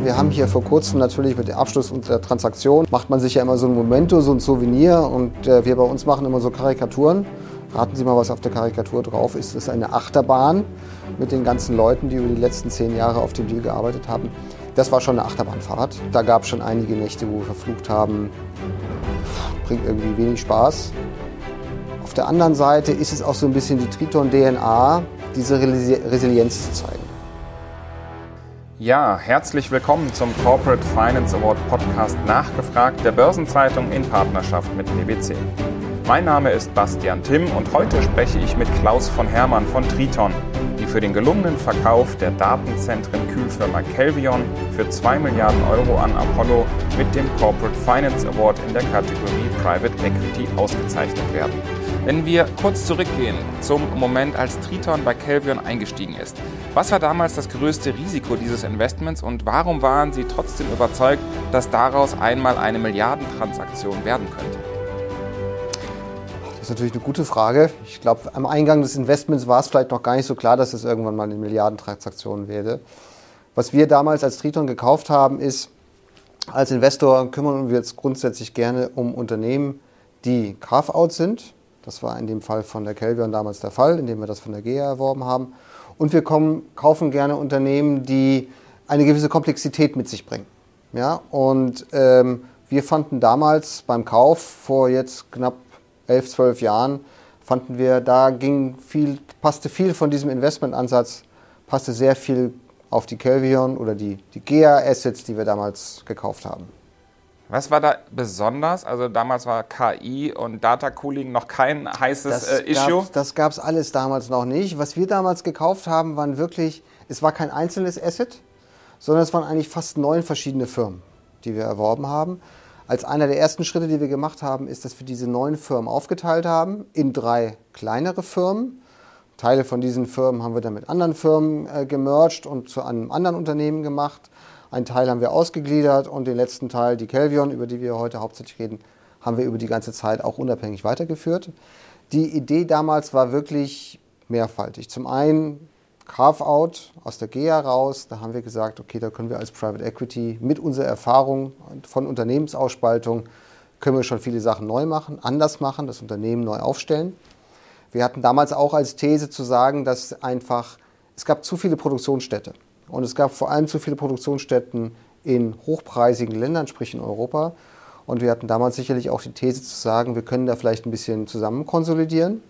Wir haben hier vor kurzem natürlich mit dem Abschluss unserer Transaktion, macht man sich ja immer so ein Memento, so ein Souvenir und wir bei uns machen immer so Karikaturen. Raten Sie mal, was auf der Karikatur drauf ist. Das ist eine Achterbahn mit den ganzen Leuten, die über die letzten 10 Jahre auf dem Deal gearbeitet haben. Das war schon eine Achterbahnfahrt. Da gab es schon einige Nächte, wo wir verflucht haben, bringt irgendwie wenig Spaß. Auf der anderen Seite ist es auch so ein bisschen die Triton-DNA, diese Resilienz zu zeigen. Ja, herzlich willkommen zum Corporate Finance Award Podcast Nachgefragt der Börsenzeitung in Partnerschaft mit PwC. Mein Name ist Bastian Timm und heute spreche ich mit Klaus von Herrmann von Triton, die für den gelungenen Verkauf der Datenzentren-Kühlfirma Kelvion für 2 Milliarden Euro an Apollo mit dem Corporate Finance Award in der Kategorie Private Equity ausgezeichnet werden. Wenn wir kurz zurückgehen zum Moment, als Triton bei Kelvion eingestiegen ist. Was war damals das größte Risiko dieses Investments und warum waren Sie trotzdem überzeugt, dass daraus einmal eine Milliardentransaktion werden könnte? Das ist natürlich eine gute Frage. Ich glaube, am Eingang des Investments war es vielleicht noch gar nicht so klar, dass es irgendwann mal eine Milliardentransaktion werde. Was wir damals als Triton gekauft haben, ist, als Investor kümmern wir uns grundsätzlich gerne um Unternehmen, die Carve-out sind. Das war in dem Fall von der Kelvion damals der Fall, indem wir das von der GEA erworben haben. Und wir kaufen gerne Unternehmen, die eine gewisse Komplexität mit sich bringen. Ja? Und wir fanden damals beim Kauf vor jetzt knapp 11, 12 Jahren, fanden wir, passte viel von diesem Investmentansatz, passte sehr viel auf die Kelvion oder die GEA-Assets, die wir damals gekauft haben. Was war da besonders? Also damals war KI und Data Cooling noch kein heißes Issue? Das gab es alles damals noch nicht. Was wir damals gekauft haben, es war kein einzelnes Asset, sondern es waren eigentlich fast 9 verschiedene Firmen, die wir erworben haben. Als einer der ersten Schritte, die wir gemacht haben, ist, dass wir diese 9 Firmen aufgeteilt haben in 3 kleinere Firmen. Teile von diesen Firmen haben wir dann mit anderen Firmen gemerged und zu einem anderen Unternehmen gemacht. Einen Teil haben wir ausgegliedert und den letzten Teil, die Kelvion, über die wir heute hauptsächlich reden, haben wir über die ganze Zeit auch unabhängig weitergeführt. Die Idee damals war wirklich mehrfaltig. Zum einen Carve-out aus der GEA raus, da haben wir gesagt, okay, da können wir als Private Equity mit unserer Erfahrung von Unternehmensausspaltung, können wir schon viele Sachen neu machen, anders machen, das Unternehmen neu aufstellen. Wir hatten damals auch als These zu sagen, dass es gab zu viele Produktionsstätte. Und es gab vor allem zu viele Produktionsstätten in hochpreisigen Ländern, sprich in Europa. Und wir hatten damals sicherlich auch die These zu sagen, wir können da vielleicht ein bisschen zusammen konsolidieren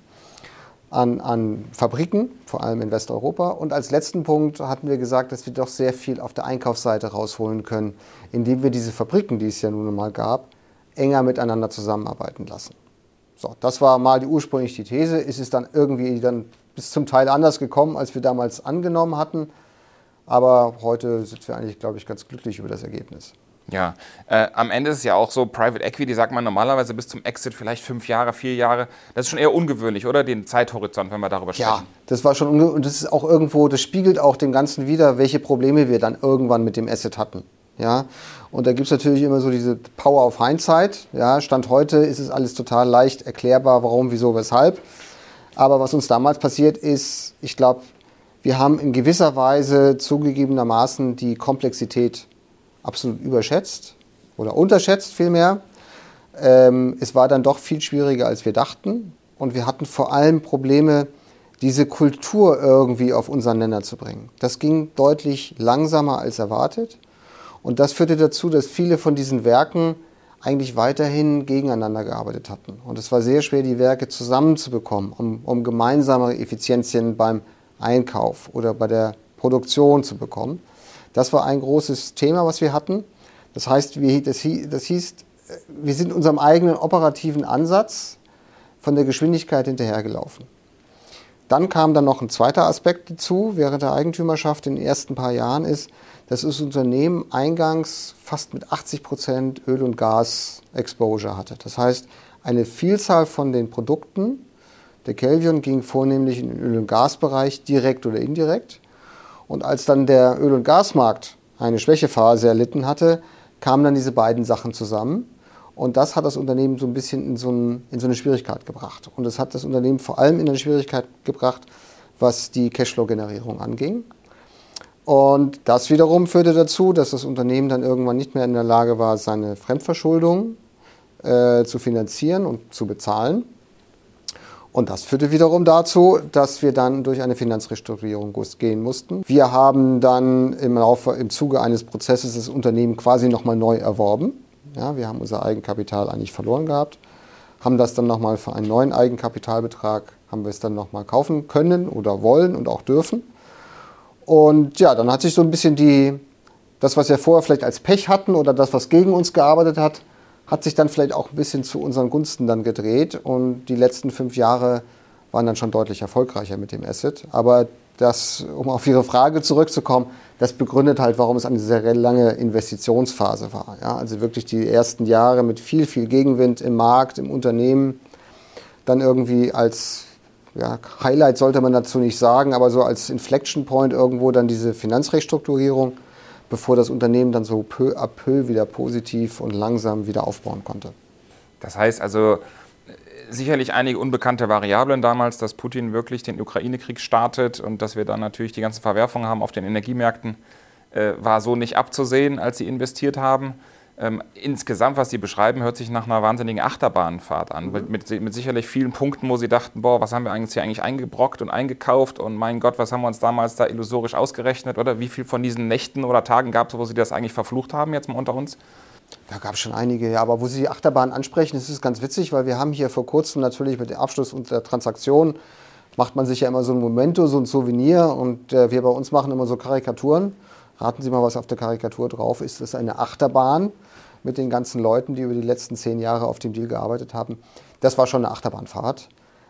an Fabriken, vor allem in Westeuropa. Und als letzten Punkt hatten wir gesagt, dass wir doch sehr viel auf der Einkaufsseite rausholen können, indem wir diese Fabriken, die es ja nun einmal gab, enger miteinander zusammenarbeiten lassen. So, das war mal ursprünglich die These. Ist es dann irgendwie bis zum Teil anders gekommen, als wir damals angenommen hatten. Aber heute sind wir eigentlich, glaube ich, ganz glücklich über das Ergebnis. Ja, am Ende ist es ja auch so, Private Equity sagt man normalerweise bis zum Exit vielleicht 5 Jahre, 4 Jahre. Das ist schon eher ungewöhnlich, oder? Den Zeithorizont, wenn wir darüber sprechen. Ja, das war schon ungewöhnlich. Und das ist auch irgendwo, das spiegelt auch dem Ganzen wider, welche Probleme wir dann irgendwann mit dem Asset hatten. Ja, und da gibt es natürlich immer so diese Power of Hindsight. Ja, Stand heute ist es alles total leicht erklärbar, warum, wieso, weshalb. Aber was uns damals passiert ist, ich glaube, wir haben in gewisser Weise zugegebenermaßen die Komplexität absolut überschätzt oder unterschätzt vielmehr. Es war dann doch viel schwieriger, als wir dachten. Und wir hatten vor allem Probleme, diese Kultur irgendwie auf unseren Nenner zu bringen. Das ging deutlich langsamer als erwartet. Und das führte dazu, dass viele von diesen Werken eigentlich weiterhin gegeneinander gearbeitet hatten. Und es war sehr schwer, die Werke zusammenzubekommen, um gemeinsame Effizienzien beim Einkauf oder bei der Produktion zu bekommen. Das war ein großes Thema, was wir hatten. Das heißt, wir sind unserem eigenen operativen Ansatz von der Geschwindigkeit hinterhergelaufen. Dann kam dann noch ein zweiter Aspekt dazu, während der Eigentümerschaft in den ersten paar Jahren ist, dass das Unternehmen eingangs fast mit 80% Öl- und Gas-Exposure hatte. Das heißt, eine Vielzahl von den Produkten der Kelvion ging vornehmlich in den Öl- und Gasbereich, direkt oder indirekt. Und als dann der Öl- und Gasmarkt eine Schwächephase erlitten hatte, kamen dann diese beiden Sachen zusammen. Und das hat das Unternehmen so ein bisschen in so eine Schwierigkeit gebracht. Und es hat das Unternehmen vor allem in eine Schwierigkeit gebracht, was die Cashflow-Generierung anging. Und das wiederum führte dazu, dass das Unternehmen dann irgendwann nicht mehr in der Lage war, seine Fremdverschuldung zu finanzieren und zu bezahlen. Und das führte wiederum dazu, dass wir dann durch eine Finanzrestrukturierung gehen mussten. Wir haben dann im Zuge eines Prozesses das Unternehmen quasi nochmal neu erworben. Ja, wir haben unser Eigenkapital eigentlich verloren gehabt, haben das dann nochmal für einen neuen Eigenkapitalbetrag, haben wir es dann nochmal kaufen können oder wollen und auch dürfen. Und ja, dann hat sich so ein bisschen das, was wir vorher vielleicht als Pech hatten oder das, was gegen uns gearbeitet hat sich dann vielleicht auch ein bisschen zu unseren Gunsten dann gedreht. Und die letzten 5 Jahre waren dann schon deutlich erfolgreicher mit dem Asset. Aber das, um auf Ihre Frage zurückzukommen, das begründet halt, warum es eine sehr lange Investitionsphase war. Ja, also wirklich die ersten Jahre mit viel, viel Gegenwind im Markt, im Unternehmen. Dann irgendwie als Highlight sollte man dazu nicht sagen, aber so als Inflection Point irgendwo dann diese Finanzrestrukturierung, bevor das Unternehmen dann so peu à peu wieder positiv und langsam wieder aufbauen konnte. Das heißt also, sicherlich einige unbekannte Variablen damals, dass Putin wirklich den Ukraine-Krieg startet und dass wir dann natürlich die ganzen Verwerfungen haben auf den Energiemärkten, war so nicht abzusehen, als Sie investiert haben. Insgesamt, was Sie beschreiben, hört sich nach einer wahnsinnigen Achterbahnfahrt an. Mit sicherlich vielen Punkten, wo Sie dachten, boah, was haben wir eigentlich hier eingebrockt und eingekauft und mein Gott, was haben wir uns damals da illusorisch ausgerechnet, oder? Wie viel von diesen Nächten oder Tagen gab es, wo Sie das eigentlich verflucht haben, jetzt mal unter uns? Da gab es schon einige, ja, aber wo Sie die Achterbahn ansprechen, das ist ganz witzig, weil wir haben hier vor kurzem natürlich mit dem Abschluss und der Transaktion, macht man sich ja immer so ein Memento, so ein Souvenir, und wir bei uns machen immer so Karikaturen. Raten Sie mal, was auf der Karikatur drauf ist. Das ist eine Achterbahn mit den ganzen Leuten, die über die letzten 10 Jahre auf dem Deal gearbeitet haben. Das war schon eine Achterbahnfahrt.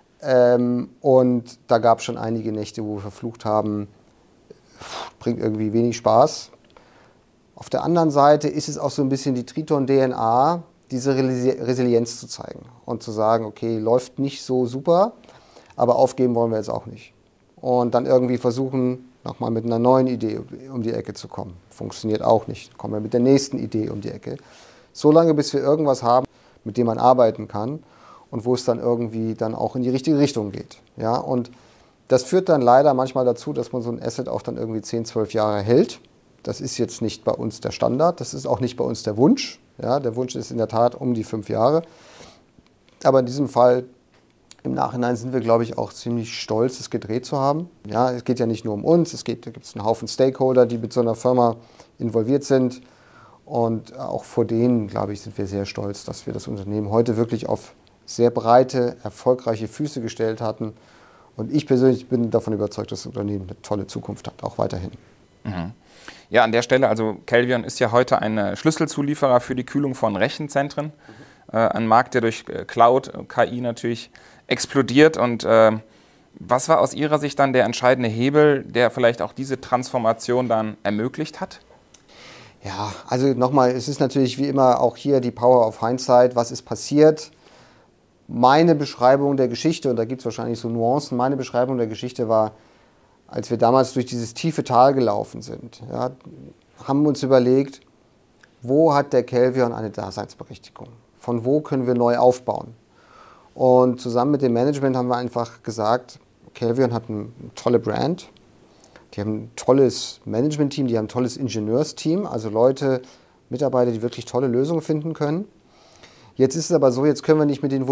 Und da gab es schon einige Nächte, wo wir verflucht haben, bringt irgendwie wenig Spaß. Auf der anderen Seite ist es auch so ein bisschen die Triton-DNA, diese Resilienz zu zeigen und zu sagen, okay, läuft nicht so super, aber aufgeben wollen wir jetzt auch nicht. Und dann irgendwie versuchen, nochmal mit einer neuen Idee um die Ecke zu kommen. Funktioniert auch nicht. Kommen wir mit der nächsten Idee um die Ecke. So lange, bis wir irgendwas haben, mit dem man arbeiten kann und wo es dann irgendwie dann auch in die richtige Richtung geht. Ja, und das führt dann leider manchmal dazu, dass man so ein Asset auch dann irgendwie 10, 12 Jahre hält. Das ist jetzt nicht bei uns der Standard, das ist auch nicht bei uns der Wunsch. Ja, der Wunsch ist in der Tat um die 5 Jahre. Aber in diesem Fall, im Nachhinein sind wir, glaube ich, auch ziemlich stolz, es gedreht zu haben. Ja, es geht ja nicht nur um uns, da gibt es einen Haufen Stakeholder, die mit so einer Firma involviert sind. Und auch vor denen, glaube ich, sind wir sehr stolz, dass wir das Unternehmen heute wirklich auf sehr breite, erfolgreiche Füße gestellt hatten. Und ich persönlich bin davon überzeugt, dass das Unternehmen eine tolle Zukunft hat, auch weiterhin. Mhm. Ja, an der Stelle, also Kelvion ist ja heute ein Schlüsselzulieferer für die Kühlung von Rechenzentren. Ein Markt, der durch Cloud, KI natürlich explodiert. Und was war aus Ihrer Sicht dann der entscheidende Hebel, der vielleicht auch diese Transformation dann ermöglicht hat? Ja, also nochmal, es ist natürlich wie immer auch hier die Power of Hindsight. Was ist passiert? Meine Beschreibung der Geschichte, und da gibt es wahrscheinlich so Nuancen, meine Beschreibung der Geschichte war, als wir damals durch dieses tiefe Tal gelaufen sind, ja, haben wir uns überlegt, wo hat der Kelvion eine Daseinsberechtigung? Von wo können wir neu aufbauen? Und zusammen mit dem Management haben wir einfach gesagt, Kelvion hat eine tolle Brand, die haben ein tolles Management-Team, die haben ein tolles Ingenieursteam, also Leute, Mitarbeiter, die wirklich tolle Lösungen finden können. Jetzt ist es aber so, jetzt können wir nicht mit den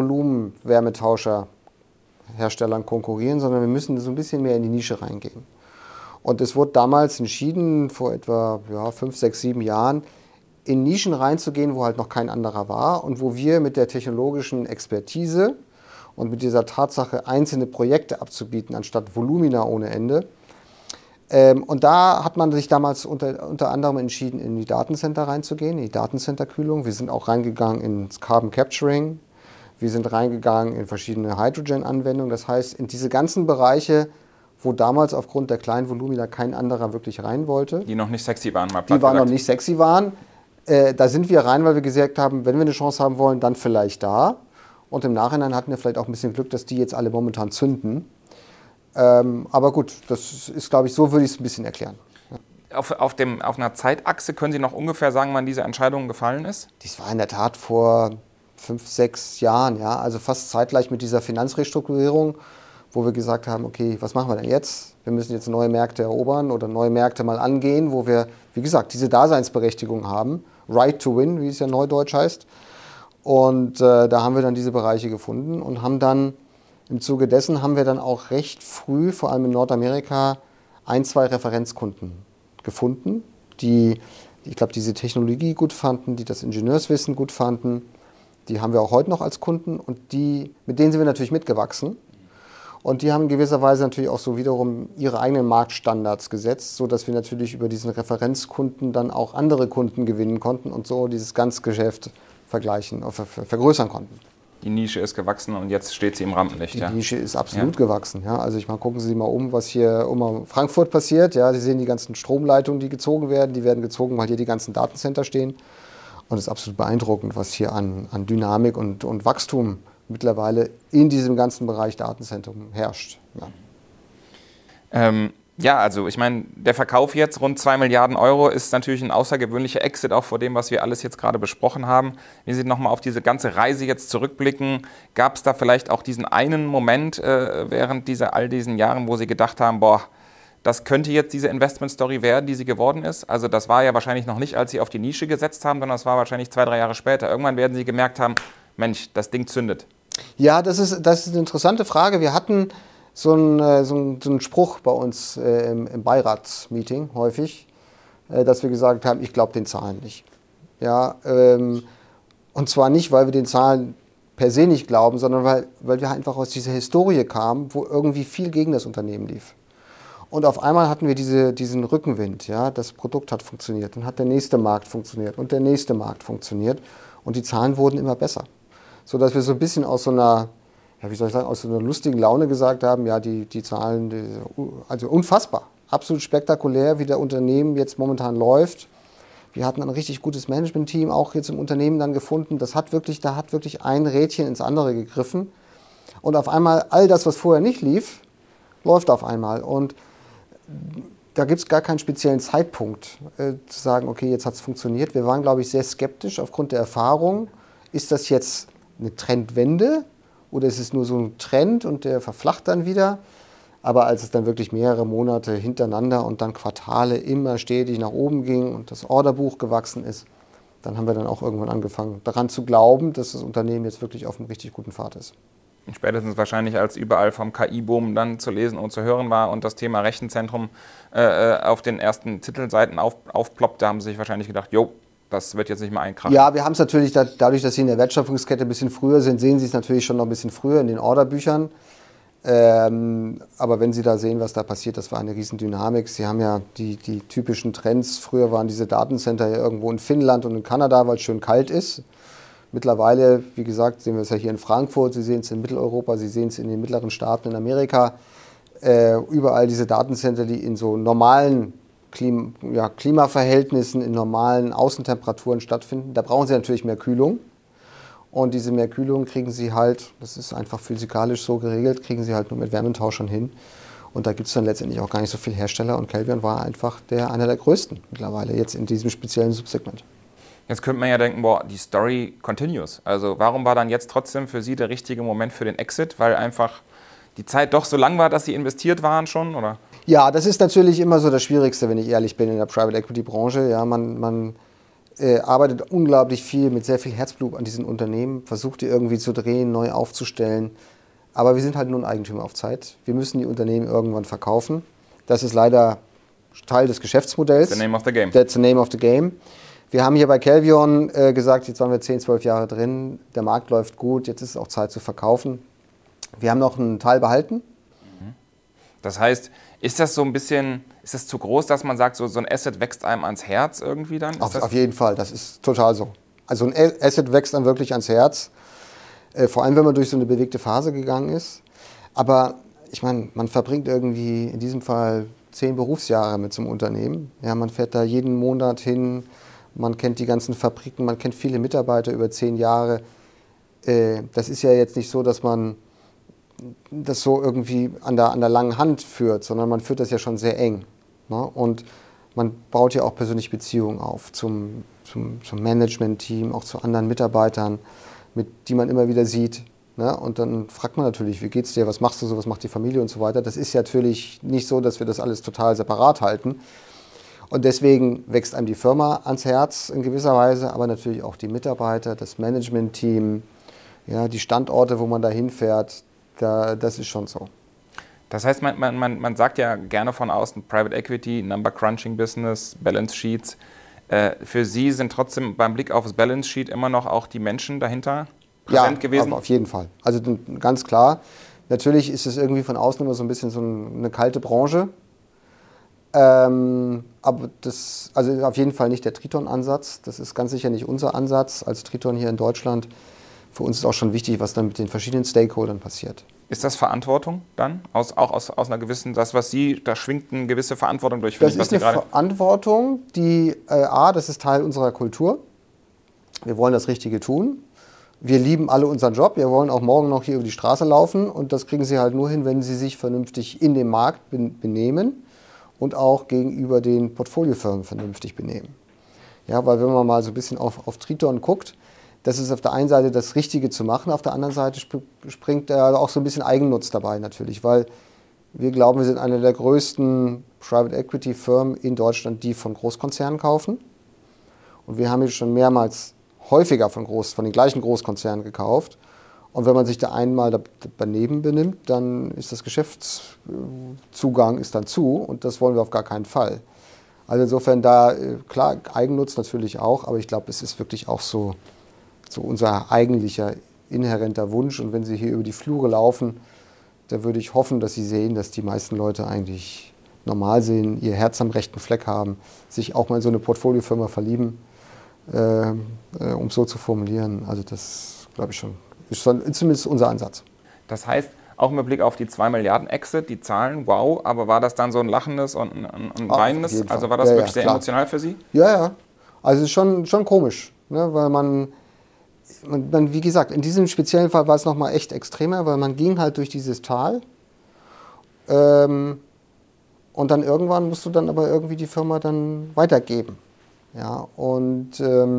Volumenwärmetauscherherstellern konkurrieren, sondern wir müssen so ein bisschen mehr in die Nische reingehen. Und es wurde damals entschieden, vor etwa 5, 6, 7 Jahren, in Nischen reinzugehen, wo halt noch kein anderer war und wo wir mit der technologischen Expertise und mit dieser Tatsache, einzelne Projekte abzubieten, anstatt Volumina ohne Ende. Und da hat man sich damals unter anderem entschieden, in die Datencenter reinzugehen, in die Datencenterkühlung. Wir sind auch reingegangen ins Carbon Capturing. Wir sind reingegangen in verschiedene Hydrogen-Anwendungen. Das heißt, in diese ganzen Bereiche, wo damals aufgrund der kleinen Volumina kein anderer wirklich rein wollte. Die noch nicht sexy waren, mal platt Die waren gesagt. noch nicht sexy waren. Da sind wir rein, weil wir gesagt haben, wenn wir eine Chance haben wollen, dann vielleicht da. Und im Nachhinein hatten wir vielleicht auch ein bisschen Glück, dass die jetzt alle momentan zünden. Aber gut, das ist, glaube ich, so würde ich es ein bisschen erklären. Ja. Auf einer Zeitachse können Sie noch ungefähr sagen, wann diese Entscheidung gefallen ist? Dies war in der Tat vor 5, 6 Jahren, ja, also fast zeitgleich mit dieser Finanzrestrukturierung, wo wir gesagt haben, okay, was machen wir denn jetzt? Wir müssen jetzt neue Märkte erobern oder neue Märkte mal angehen, wo wir, wie gesagt, diese Daseinsberechtigung haben. Right to win, wie es ja neudeutsch heißt. Und da haben wir dann diese Bereiche gefunden und haben dann, im Zuge dessen haben wir dann auch recht früh, vor allem in Nordamerika, 2 Referenzkunden gefunden, die, ich glaube, diese Technologie gut fanden, die das Ingenieurswissen gut fanden. Die haben wir auch heute noch als Kunden und mit denen sind wir natürlich mitgewachsen. Und die haben in gewisser Weise natürlich auch so wiederum ihre eigenen Marktstandards gesetzt, sodass wir natürlich über diesen Referenzkunden dann auch andere Kunden gewinnen konnten und so dieses ganze Geschäft vergrößern konnten. Die Nische ist gewachsen und jetzt steht sie im Rampenlicht. Die Nische ist absolut gewachsen. Ja. Also gucken Sie mal was hier um Frankfurt passiert. Ja. Sie sehen die ganzen Stromleitungen, die gezogen werden. Die werden gezogen, weil hier die ganzen Datencenter stehen. Und es ist absolut beeindruckend, was hier an Dynamik und Wachstum mittlerweile in diesem ganzen Bereich Datenzentrum herrscht. Ja. Also ich meine, der Verkauf jetzt, rund 2 Milliarden Euro, ist natürlich ein außergewöhnlicher Exit, auch vor dem, was wir alles jetzt gerade besprochen haben. Wenn Sie nochmal auf diese ganze Reise jetzt zurückblicken, gab es da vielleicht auch diesen einen Moment während all diesen Jahren, wo Sie gedacht haben, boah, das könnte jetzt diese Investment-Story werden, die sie geworden ist? Also das war ja wahrscheinlich noch nicht, als Sie auf die Nische gesetzt haben, sondern das war wahrscheinlich 2, 3 Jahre später. Irgendwann werden Sie gemerkt haben, Mensch, das Ding zündet. Ja, das ist eine interessante Frage. Wir hatten so einen Spruch bei uns im Beiratsmeeting häufig, dass wir gesagt haben, ich glaube den Zahlen nicht. Ja, und zwar nicht, weil wir den Zahlen per se nicht glauben, sondern weil wir einfach aus dieser Historie kamen, wo irgendwie viel gegen das Unternehmen lief. Und auf einmal hatten wir diesen Rückenwind. Ja, das Produkt hat funktioniert, dann hat der nächste Markt funktioniert und der nächste Markt funktioniert und die Zahlen wurden immer besser. Sodass wir so ein bisschen aus so einer lustigen Laune gesagt haben, ja, die Zahlen, also unfassbar, absolut spektakulär, wie der Unternehmen jetzt momentan läuft. Wir hatten ein richtig gutes Management-Team auch jetzt im Unternehmen dann gefunden. Da hat wirklich ein Rädchen ins andere gegriffen. Und auf einmal, all das, was vorher nicht lief, läuft auf einmal. Und da gibt es gar keinen speziellen Zeitpunkt, zu sagen, okay, jetzt hat es funktioniert. Wir waren, glaube ich, sehr skeptisch aufgrund der Erfahrung. Ist das jetzt eine Trendwende oder ist es nur so ein Trend und der verflacht dann wieder? Aber als es dann wirklich mehrere Monate hintereinander und dann Quartale immer stetig nach oben ging und das Orderbuch gewachsen ist, dann haben wir dann auch irgendwann angefangen, daran zu glauben, dass das Unternehmen jetzt wirklich auf einem richtig guten Pfad ist. Spätestens wahrscheinlich, als überall vom KI-Boom dann zu lesen und zu hören war und das Thema Rechenzentrum auf den ersten Titelseiten aufploppte, haben sie sich wahrscheinlich gedacht, jo, das wird jetzt nicht mehr einkrachen. Ja, wir haben es natürlich, dadurch, dass Sie in der Wertschöpfungskette ein bisschen früher sind, sehen Sie es natürlich schon noch ein bisschen früher in den Orderbüchern. Aber wenn Sie da sehen, was da passiert, das war eine Riesendynamik. Sie haben ja die typischen Trends. Früher waren diese Datencenter ja irgendwo in Finnland und in Kanada, weil es schön kalt ist. Mittlerweile, wie gesagt, sehen wir es ja hier in Frankfurt, Sie sehen es in Mitteleuropa, Sie sehen es in den mittleren Staaten in Amerika. Überall diese Datencenter, die in so normalen Klimaverhältnissen, in normalen Außentemperaturen stattfinden. Da brauchen Sie natürlich mehr Kühlung. Und diese mehr Kühlung kriegen Sie halt, das ist einfach physikalisch so geregelt, kriegen Sie halt nur mit Wärmetauschern hin. Und da gibt es dann letztendlich auch gar nicht so viele Hersteller. Und Kelvion war einfach einer der größten mittlerweile jetzt in diesem speziellen Subsegment. Jetzt könnte man ja denken, boah, die Story continues. Also warum war dann jetzt trotzdem für Sie der richtige Moment für den Exit? Weil einfach die Zeit doch so lang war, dass Sie investiert waren schon, oder? Ja, das ist natürlich immer so das Schwierigste, wenn ich ehrlich bin, in der Private Equity Branche. Ja, man arbeitet unglaublich viel, mit sehr viel Herzblut an diesen Unternehmen, versucht die irgendwie zu drehen, neu aufzustellen. Aber wir sind halt nur ein Eigentümer auf Zeit. Wir müssen die Unternehmen irgendwann verkaufen. Das ist leider Teil des Geschäftsmodells. That's the name of the game. That's the name of the game. Wir haben hier bei Kelvion gesagt, jetzt waren wir 10, 12 Jahre drin, der Markt läuft gut, jetzt ist es auch Zeit zu verkaufen. Wir haben noch einen Teil behalten. Das heißt, ist das so ein bisschen, ist das zu groß, dass man sagt, so ein Asset wächst einem ans Herz irgendwie dann? Auf jeden Fall, das ist total so. Also ein Asset wächst einem wirklich ans Herz, vor allem wenn man durch so eine bewegte Phase gegangen ist. Aber ich meine, man verbringt irgendwie in diesem Fall 10 Berufsjahre mit so einem Unternehmen. Ja, man fährt da jeden Monat hin, man kennt die ganzen Fabriken, man kennt viele Mitarbeiter über 10 Jahre. Das ist ja jetzt nicht so, dass man das so irgendwie an der langen Hand führt, sondern man führt das ja schon sehr eng. Ne? Und man baut ja auch persönliche Beziehungen auf zum Management-Team, auch zu anderen Mitarbeitern, die man immer wieder sieht. Ne? Und dann fragt man natürlich, wie geht's dir, was machst du so, was macht die Familie und so weiter. Das ist ja natürlich nicht so, dass wir das alles total separat halten. Und deswegen wächst einem die Firma ans Herz in gewisser Weise, aber natürlich auch die Mitarbeiter, das Management-Team, ja, die Standorte, wo man da hinfährt, das ist schon so. Das heißt, man sagt ja gerne von außen Private Equity, Number Crunching Business, Balance Sheets. Für Sie sind trotzdem beim Blick auf das Balance Sheet immer noch auch die Menschen dahinter präsent gewesen? Ja, auf jeden Fall. Also ganz klar. Natürlich ist es irgendwie von außen immer so ein bisschen so eine kalte Branche. Aber das also auf jeden Fall nicht der Triton-Ansatz. Das ist ganz sicher nicht unser Ansatz als Triton hier in Deutschland. Für uns ist auch schon wichtig, was dann mit den verschiedenen Stakeholdern passiert. Ist das Verantwortung dann? Aus einer gewissen, da schwingt eine gewisse Verantwortung durch. Das ist eine Verantwortung, die, das ist Teil unserer Kultur. Wir wollen das Richtige tun. Wir lieben alle unseren Job. Wir wollen auch morgen noch hier über die Straße laufen. Und das kriegen Sie halt nur hin, wenn Sie sich vernünftig in dem Markt benehmen und auch gegenüber den Portfoliofirmen vernünftig benehmen. Ja, weil wenn man mal so ein bisschen auf Triton guckt, das ist auf der einen Seite das Richtige zu machen, auf der anderen Seite springt da auch so ein bisschen Eigennutz dabei natürlich, weil wir glauben, wir sind eine der größten Private Equity Firmen in Deutschland, die von Großkonzernen kaufen. Und wir haben jetzt schon mehrmals häufiger von den gleichen Großkonzernen gekauft. Und wenn man sich da einmal daneben benimmt, dann ist das Geschäftszugang ist dann zu und das wollen wir auf gar keinen Fall. Also insofern da, klar, Eigennutz natürlich auch, aber ich glaube, es ist wirklich auch so unser eigentlicher inhärenter Wunsch. Und wenn Sie hier über die Flure laufen, da würde ich hoffen, dass Sie sehen, dass die meisten Leute eigentlich normal sehen, ihr Herz am rechten Fleck haben, sich auch mal in so eine Portfoliofirma verlieben, um es so zu formulieren. Also das, glaube ich schon, ist zumindest unser Ansatz. Das heißt, auch mit Blick auf die 2 Milliarden Exit, die Zahlen, wow, aber war das dann so ein lachendes und ein weinendes? Also war das wirklich sehr emotional für Sie? Ja. Also es ist schon komisch, ne, weil man, wie gesagt, in diesem speziellen Fall war es nochmal echt extremer, weil man ging halt durch dieses Tal und dann irgendwann musst du dann aber irgendwie die Firma dann weitergeben. Ja, und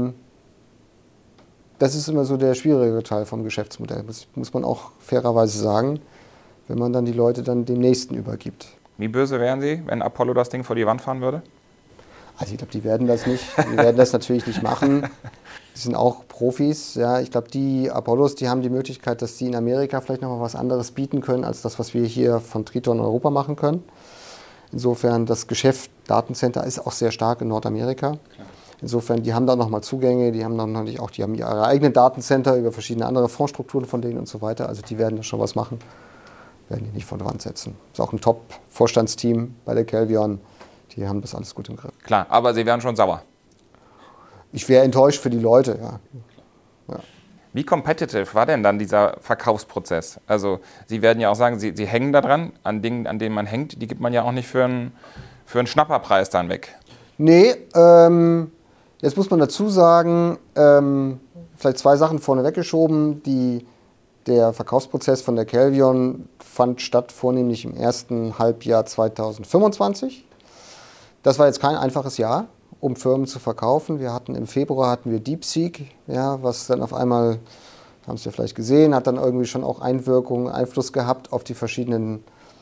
das ist immer so der schwierige Teil vom Geschäftsmodell, das muss man auch fairerweise sagen, wenn man dann die Leute dann dem Nächsten übergibt. Wie böse wären Sie, wenn Apollo das Ding vor die Wand fahren würde? Also ich glaube, die werden das nicht. Die werden das natürlich nicht machen. Die sind auch Profis. Ja. Ich glaube, die Apollos, die haben die Möglichkeit, dass die in Amerika vielleicht noch mal was anderes bieten können, als das, was wir hier von Triton in Europa machen können. Insofern, das Geschäft Datencenter ist auch sehr stark in Nordamerika. Klar. Insofern, die haben da noch mal Zugänge, die haben ihre eigenen Datencenter über verschiedene andere Fondsstrukturen von denen und so weiter. Also die werden da schon was machen, werden die nicht vor der Wand setzen. Ist auch ein Top-Vorstandsteam bei der Kelvion. Die haben das alles gut im Griff. Klar, aber Sie wären schon sauer. Ich wäre enttäuscht für die Leute, ja. Wie competitive war denn dann dieser Verkaufsprozess? Also Sie werden ja auch sagen, Sie hängen da dran, an Dingen, an denen man hängt, die gibt man ja auch nicht für einen Schnapperpreis dann weg. Nee, jetzt muss man dazu sagen, vielleicht 2 Sachen vorne weggeschoben. Der Verkaufsprozess von der Kelvion fand statt vornehmlich im ersten Halbjahr 2025. Das war jetzt kein einfaches Jahr, um Firmen zu verkaufen. Im Februar hatten wir DeepSeek, ja, was dann auf einmal, haben Sie ja vielleicht gesehen, hat dann irgendwie schon auch Einfluss gehabt auf die verschiedenen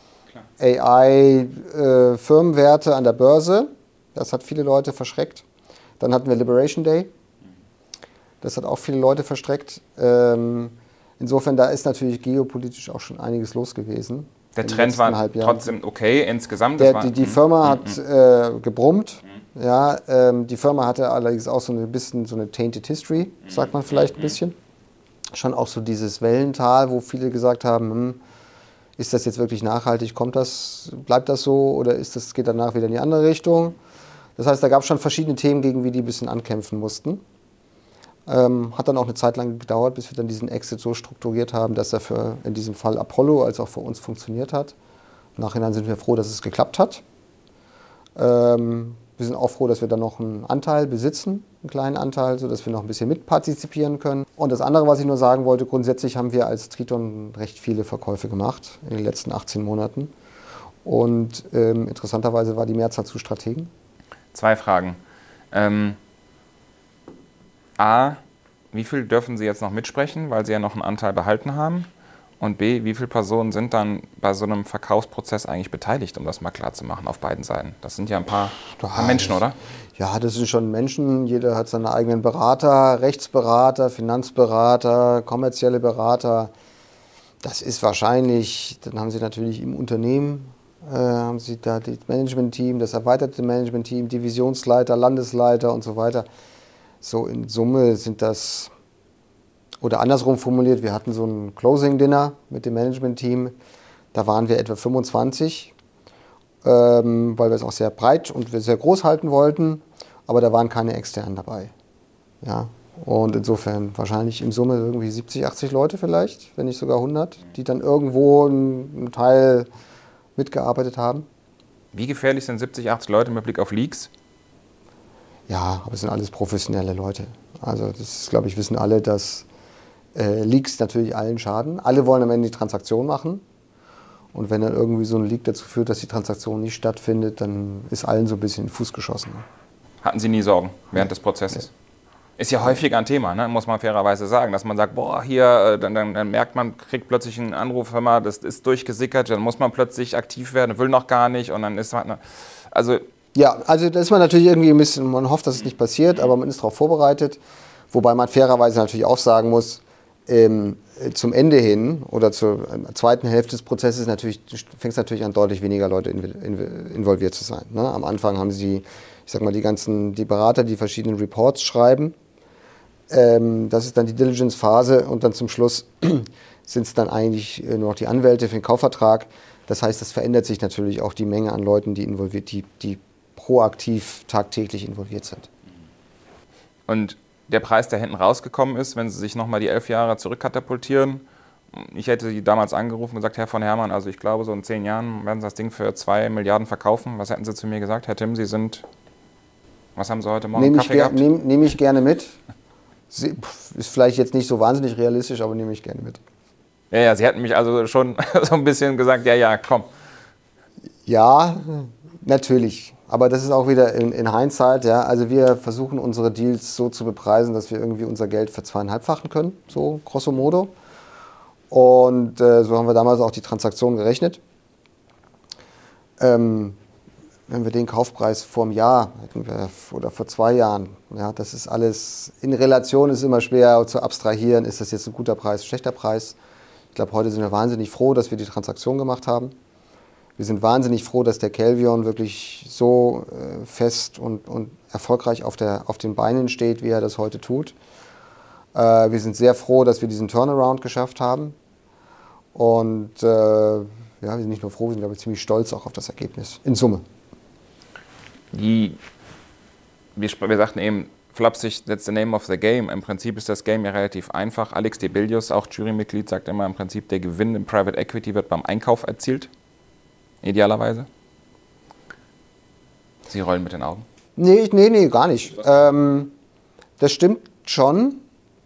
AI-Firmenwerte an der Börse. Das hat viele Leute verschreckt. Dann hatten wir Liberation Day. Das hat auch viele Leute verschreckt. Insofern, da ist natürlich geopolitisch auch schon einiges los gewesen. Der Trend war trotzdem okay insgesamt. Die Firma hat gebrummt. Ja, die Firma hatte allerdings auch so ein bisschen so eine tainted history, sagt man vielleicht ein bisschen. Schon auch so dieses Wellental, wo viele gesagt haben, ist das jetzt wirklich nachhaltig, bleibt das so oder geht danach wieder in die andere Richtung? Das heißt, da gab es schon verschiedene Themen, gegen die ein bisschen ankämpfen mussten. Hat dann auch eine Zeit lang gedauert, bis wir dann diesen Exit so strukturiert haben, dass er für in diesem Fall Apollo als auch für uns funktioniert hat. Im Nachhinein sind wir froh, dass es geklappt hat. Wir sind auch froh, dass wir dann noch einen Anteil besitzen, einen kleinen Anteil, sodass wir noch ein bisschen mitpartizipieren können. Und das andere, was ich nur sagen wollte, grundsätzlich haben wir als Triton recht viele Verkäufe gemacht in den letzten 18 Monaten. Und interessanterweise war die Mehrzahl zu Strategen. 2 Fragen. A, wie viel dürfen Sie jetzt noch mitsprechen, weil Sie ja noch einen Anteil behalten haben? Und B, wie viele Personen sind dann bei so einem Verkaufsprozess eigentlich beteiligt, um das mal klar zu machen auf beiden Seiten? Das sind ja ein paar Menschen, oder? Ja, das sind schon Menschen. Jeder hat seine eigenen Berater, Rechtsberater, Finanzberater, kommerzielle Berater. Das ist wahrscheinlich, dann haben Sie natürlich im Unternehmen, haben Sie da das Management-Team, das erweiterte Management-Team, Divisionsleiter, Landesleiter und so weiter. So in Summe sind das, oder andersrum formuliert, wir hatten so ein Closing-Dinner mit dem Management-Team. Da waren wir etwa 25, weil wir es auch sehr breit und sehr groß halten wollten. Aber da waren keine Externen dabei. Ja. Und insofern wahrscheinlich in Summe irgendwie 70, 80 Leute vielleicht, wenn nicht sogar 100, die dann irgendwo einen Teil mitgearbeitet haben. Wie gefährlich sind 70, 80 Leute mit Blick auf Leaks? Ja, aber es sind alles professionelle Leute. Also das, glaube ich, wissen alle, dass Leaks natürlich allen schaden. Alle wollen am Ende die Transaktion machen. Und wenn dann irgendwie so ein Leak dazu führt, dass die Transaktion nicht stattfindet, dann ist allen so ein bisschen in den Fuß geschossen. Hatten Sie nie Sorgen während des Prozesses? Ist ja häufiger ein Thema, ne? Muss man fairerweise sagen, dass man sagt, boah, hier, dann merkt man, kriegt plötzlich einen Anruf, hör mal, das ist durchgesickert, dann muss man plötzlich aktiv werden, will noch gar nicht und dann ist man, also... Ja, also da ist man natürlich irgendwie ein bisschen, man hofft, dass es nicht passiert, aber man ist darauf vorbereitet, wobei man fairerweise natürlich auch sagen muss, zum Ende hin oder zur zweiten Hälfte des Prozesses fängt es natürlich an, deutlich weniger Leute involviert zu sein. Ne? Am Anfang haben Sie, ich sag mal, die Berater, die verschiedenen Reports schreiben. Das ist dann die Diligence-Phase und dann zum Schluss sind es dann eigentlich nur noch die Anwälte für den Kaufvertrag. Das heißt, das verändert sich natürlich auch die Menge an Leuten, die proaktiv tagtäglich involviert sind. Und der Preis, der hinten rausgekommen ist, wenn Sie sich nochmal die 11 Jahre zurückkatapultieren, ich hätte Sie damals angerufen und gesagt, Herr von Herrmann, also ich glaube, so in 10 Jahren werden Sie das Ding für 2 Milliarden verkaufen. Was hätten Sie zu mir gesagt? Herr Timm, Sie sind, was haben Sie heute Morgen Kaffee gehabt? Nehme ich gerne mit. Ist vielleicht jetzt nicht so wahnsinnig realistisch, aber nehme ich gerne mit. Ja, Sie hätten mich also schon so ein bisschen gesagt, ja, komm. Ja, natürlich. Aber das ist auch wieder in Hindsight. Ja. Also wir versuchen unsere Deals so zu bepreisen, dass wir irgendwie unser Geld verzweieinhalbfachen können, so grosso modo. Und so haben wir damals auch die Transaktion gerechnet. Wenn wir den Kaufpreis vor einem Jahr oder vor 2 Jahren, ja, das ist alles, in Relation ist immer schwer zu abstrahieren, ist das jetzt ein guter Preis, schlechter Preis. Ich glaube, heute sind wir wahnsinnig froh, dass wir die Transaktion gemacht haben. Wir sind wahnsinnig froh, dass der Kelvion wirklich so fest und erfolgreich auf den Beinen steht, wie er das heute tut. Wir sind sehr froh, dass wir diesen Turnaround geschafft haben. Und wir sind nicht nur froh, wir sind, glaube ich, ziemlich stolz auch auf das Ergebnis, in Summe. Wir sagten eben, flapsig, that's the name of the game. Im Prinzip ist das Game ja relativ einfach. Alex Debelius, auch Jurymitglied, sagt immer im Prinzip, der Gewinn im Private Equity wird beim Einkauf erzielt. Idealerweise. Sie rollen mit den Augen? Nee, gar nicht. Das stimmt schon.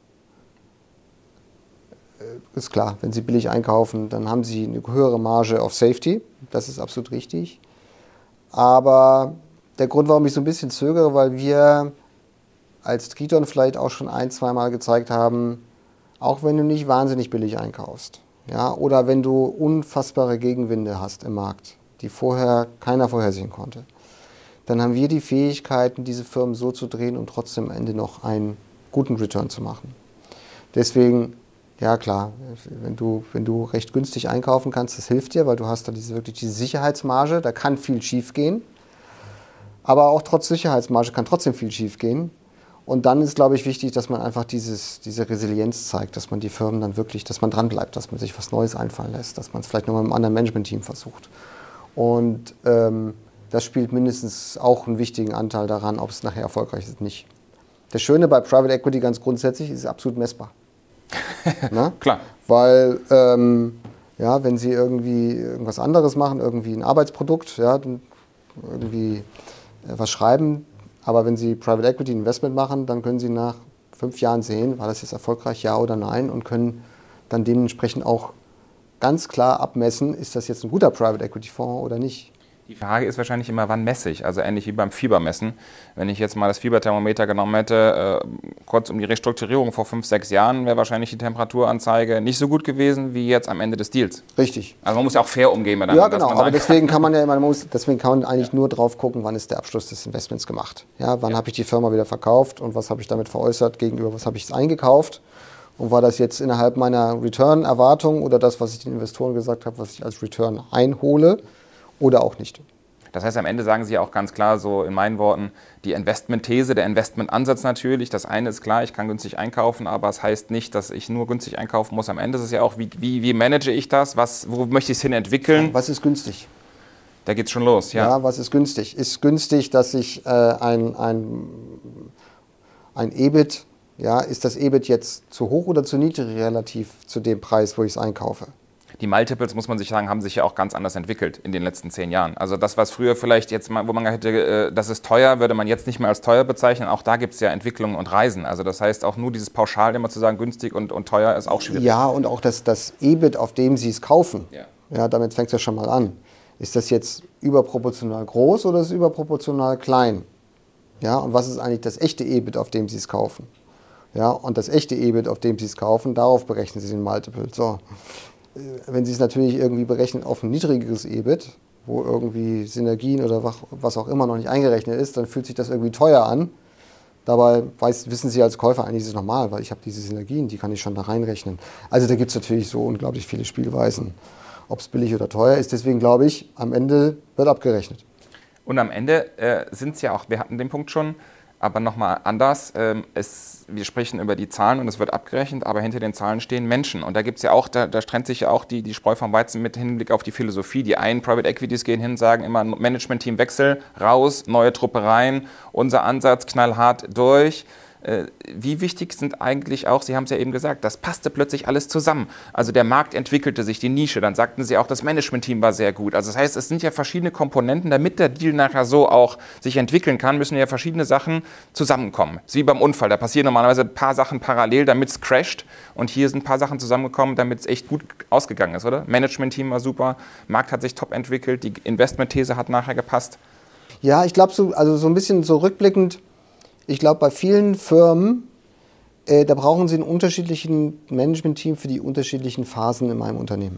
Ist klar, wenn Sie billig einkaufen, dann haben Sie eine höhere Marge auf Safety. Das ist absolut richtig. Aber der Grund, warum ich so ein bisschen zögere, weil wir als Triton vielleicht auch schon 1-2 Mal gezeigt haben, auch wenn du nicht wahnsinnig billig einkaufst, ja, oder wenn du unfassbare Gegenwinde hast im Markt, die vorher keiner vorhersehen konnte, dann haben wir die Fähigkeiten, diese Firmen so zu drehen und trotzdem am Ende noch einen guten Return zu machen. Deswegen, ja klar, wenn du recht günstig einkaufen kannst, das hilft dir, weil du hast da wirklich diese Sicherheitsmarge, da kann viel schief gehen. Aber auch trotz Sicherheitsmarge kann trotzdem viel schief gehen. Und dann ist, glaube ich, wichtig, dass man einfach diese Resilienz zeigt, dass man die Firmen dann wirklich, dass man dranbleibt, dass man sich was Neues einfallen lässt, dass man es vielleicht nochmal mit einem anderen Management-Team versucht. Und das spielt mindestens auch einen wichtigen Anteil daran, ob es nachher erfolgreich ist oder nicht. Das Schöne bei Private Equity ganz grundsätzlich ist absolut messbar. Klar. Weil, wenn Sie irgendwie irgendwas anderes machen, irgendwie ein Arbeitsprodukt, ja, irgendwie was schreiben, aber wenn Sie Private Equity Investment machen, dann können Sie nach 5 Jahren sehen, war das jetzt erfolgreich, ja oder nein, und können dann dementsprechend auch ganz klar abmessen, ist das jetzt ein guter Private Equity Fonds oder nicht. Die Frage ist wahrscheinlich immer, wann messe ich? Also ähnlich wie beim Fiebermessen. Wenn ich jetzt mal das Fieberthermometer genommen hätte, kurz um die Restrukturierung vor 5, 6 Jahren, wäre wahrscheinlich die Temperaturanzeige nicht so gut gewesen wie jetzt am Ende des Deals. Richtig. Also man muss ja auch fair umgehen miteinander. Ja, genau, aber deswegen kann man ja immer, deswegen kann man eigentlich nur drauf gucken, wann ist der Abschluss des Investments gemacht. Ja, wann habe ich die Firma wieder verkauft und was habe ich damit veräußert gegenüber, was habe ich eingekauft? Und war das jetzt innerhalb meiner Return-Erwartung oder das, was ich den Investoren gesagt habe, was ich als Return einhole oder auch nicht? Das heißt, am Ende sagen Sie auch ganz klar, so in meinen Worten, die Investmentthese, der Investmentansatz natürlich. Das eine ist klar, ich kann günstig einkaufen, aber es heißt nicht, dass ich nur günstig einkaufen muss. Am Ende ist es ja auch, wie manage ich das? Wo möchte ich es hin entwickeln? Was ist günstig? Da geht es schon los, ja. Ja, was ist günstig? Ist günstig, dass ich ein EBIT, ja, ist das EBIT jetzt zu hoch oder zu niedrig relativ zu dem Preis, wo ich es einkaufe? Die Multiples, muss man sich sagen, haben sich ja auch ganz anders entwickelt in den letzten 10 Jahren. Also das, was früher vielleicht jetzt mal, wo man hätte, das ist teuer, würde man jetzt nicht mehr als teuer bezeichnen. Auch da gibt es ja Entwicklungen und Reisen. Also das heißt, auch nur dieses Pauschal immer zu sagen, günstig und teuer ist auch schwierig. Ja, und auch das EBIT, auf dem Sie es kaufen, ja, damit fängt es ja schon mal an. Ist das jetzt überproportional groß oder ist es überproportional klein? Ja, und was ist eigentlich das echte EBIT, auf dem Sie es kaufen? Ja, und das echte EBIT, auf dem Sie es kaufen, darauf berechnen Sie den Multiple. So. Wenn Sie es natürlich irgendwie berechnen auf ein niedrigeres EBIT, wo irgendwie Synergien oder was auch immer noch nicht eingerechnet ist, dann fühlt sich das irgendwie teuer an. Dabei wissen Sie als Käufer, eigentlich ist es normal, weil ich habe diese Synergien, die kann ich schon da reinrechnen. Also da gibt es natürlich so unglaublich viele Spielweisen, ob es billig oder teuer ist. Deswegen glaube ich, am Ende wird abgerechnet. Und am Ende sind es ja auch, wir hatten den Punkt schon, aber nochmal anders. Wir sprechen über die Zahlen und es wird abgerechnet, aber hinter den Zahlen stehen Menschen. Und da gibt es ja auch, da trennt sich ja auch die Spreu vom Weizen mit Hinblick auf die Philosophie. Die einen Private Equities gehen hin, sagen immer Management-Team Wechsel, raus, neue Truppe rein, unser Ansatz knallhart durch. Wie wichtig sind eigentlich auch, Sie haben es ja eben gesagt, das passte plötzlich alles zusammen. Also der Markt entwickelte sich, die Nische, dann sagten Sie auch, das Management-Team war sehr gut. Also das heißt, es sind ja verschiedene Komponenten, damit der Deal nachher so auch sich entwickeln kann, müssen ja verschiedene Sachen zusammenkommen. Das ist wie beim Unfall, da passieren normalerweise ein paar Sachen parallel, damit es crasht und hier sind ein paar Sachen zusammengekommen, damit es echt gut ausgegangen ist, oder? Management-Team war super, Markt hat sich top entwickelt, die Investment-These hat nachher gepasst. Ja, ich glaube, so ein bisschen so rückblickend, ich glaube, bei vielen Firmen, da brauchen sie ein unterschiedliches Management-Team für die unterschiedlichen Phasen in meinem Unternehmen.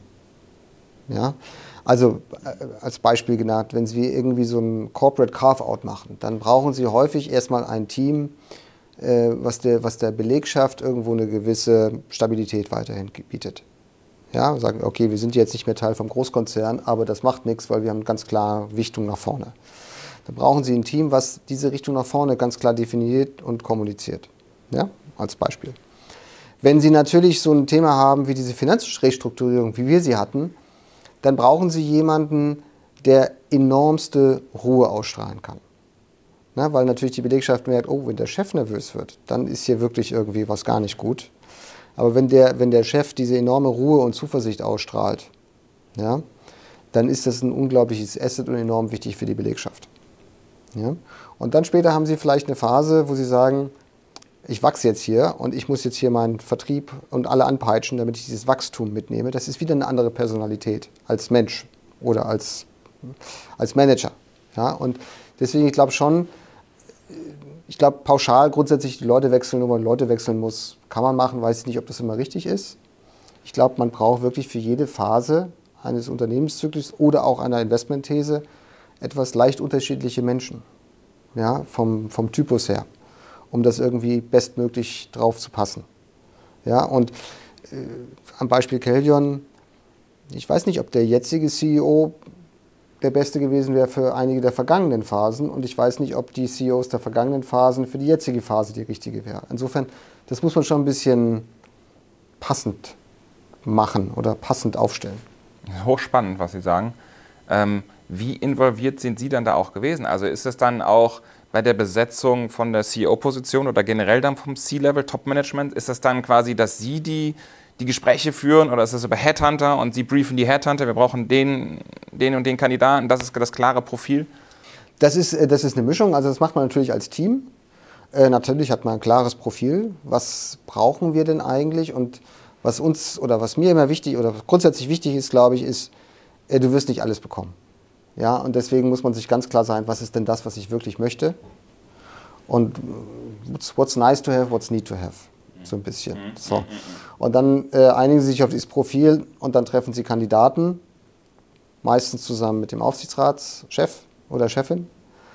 Ja? Also als Beispiel genannt, wenn Sie irgendwie so ein Corporate Carve-out machen, dann brauchen Sie häufig erstmal ein Team, was der Belegschaft irgendwo eine gewisse Stabilität weiterhin bietet. Ja, sagen, okay, wir sind jetzt nicht mehr Teil vom Großkonzern, aber das macht nichts, weil wir haben ganz klar Richtung nach vorne. Da brauchen Sie ein Team, was diese Richtung nach vorne ganz klar definiert und kommuniziert. Ja, als Beispiel. Wenn Sie natürlich so ein Thema haben wie diese Finanzrestrukturierung, wie wir sie hatten, dann brauchen Sie jemanden, der enormste Ruhe ausstrahlen kann. Na, weil natürlich die Belegschaft merkt, oh, wenn der Chef nervös wird, dann ist hier wirklich irgendwie was gar nicht gut. Aber wenn der Chef diese enorme Ruhe und Zuversicht ausstrahlt, ja, dann ist das ein unglaubliches Asset und enorm wichtig für die Belegschaft. Ja? Und dann später haben Sie vielleicht eine Phase, wo Sie sagen, ich wachse jetzt hier und ich muss jetzt hier meinen Vertrieb und alle anpeitschen, damit ich dieses Wachstum mitnehme. Das ist wieder eine andere Personalität als Mensch oder als Manager. Ja? Und deswegen, ich glaube schon, pauschal grundsätzlich die Leute wechseln, nur weil Leute wechseln muss, kann man machen, weiß ich nicht, ob das immer richtig ist. Ich glaube, man braucht wirklich für jede Phase eines Unternehmenszyklus oder auch einer Investmentthese etwas leicht unterschiedliche Menschen, ja, vom Typus her, um das irgendwie bestmöglich drauf zu passen. Ja, und am Beispiel Keldion, ich weiß nicht, ob der jetzige CEO der beste gewesen wäre für einige der vergangenen Phasen und ich weiß nicht, ob die CEOs der vergangenen Phasen für die jetzige Phase die richtige wäre. Insofern, das muss man schon ein bisschen passend machen oder passend aufstellen. Hochspannend, was Sie sagen. Wie involviert sind Sie dann da auch gewesen? Also ist es dann auch bei der Besetzung von der CEO-Position oder generell dann vom C-Level, Top-Management, ist das dann quasi, dass Sie die Gespräche führen oder ist das über Headhunter und Sie briefen die Headhunter, wir brauchen den und den Kandidaten, das ist das klare Profil? Das ist eine Mischung, also das macht man natürlich als Team. Natürlich hat man ein klares Profil, was brauchen wir denn eigentlich und was uns oder was mir immer wichtig oder grundsätzlich wichtig ist, glaube ich, ist, du wirst nicht alles bekommen. Ja, und deswegen muss man sich ganz klar sein, was ist denn das, was ich wirklich möchte? Und what's nice to have, what's need to have. So ein bisschen. So. Und dann einigen sie sich auf dieses Profil und dann treffen sie Kandidaten, meistens zusammen mit dem Aufsichtsratschef oder Chefin.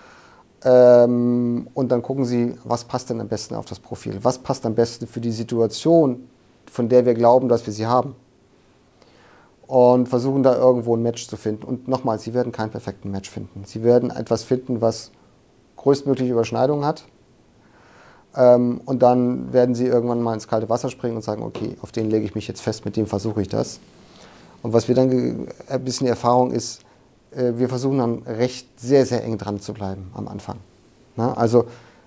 Und dann gucken sie, was passt denn am besten auf das Profil? Was passt am besten für die Situation, von der wir glauben, dass wir sie haben? Und versuchen da irgendwo ein Match zu finden. Und nochmal, sie werden keinen perfekten Match finden. Sie werden etwas finden, was größtmögliche Überschneidungen hat. Und dann werden sie irgendwann mal ins kalte Wasser springen und sagen, okay, auf den lege ich mich jetzt fest, mit dem versuche ich das. Und was wir dann ein bisschen die Erfahrung ist, wir versuchen dann sehr, sehr eng dran zu bleiben am Anfang. Na, also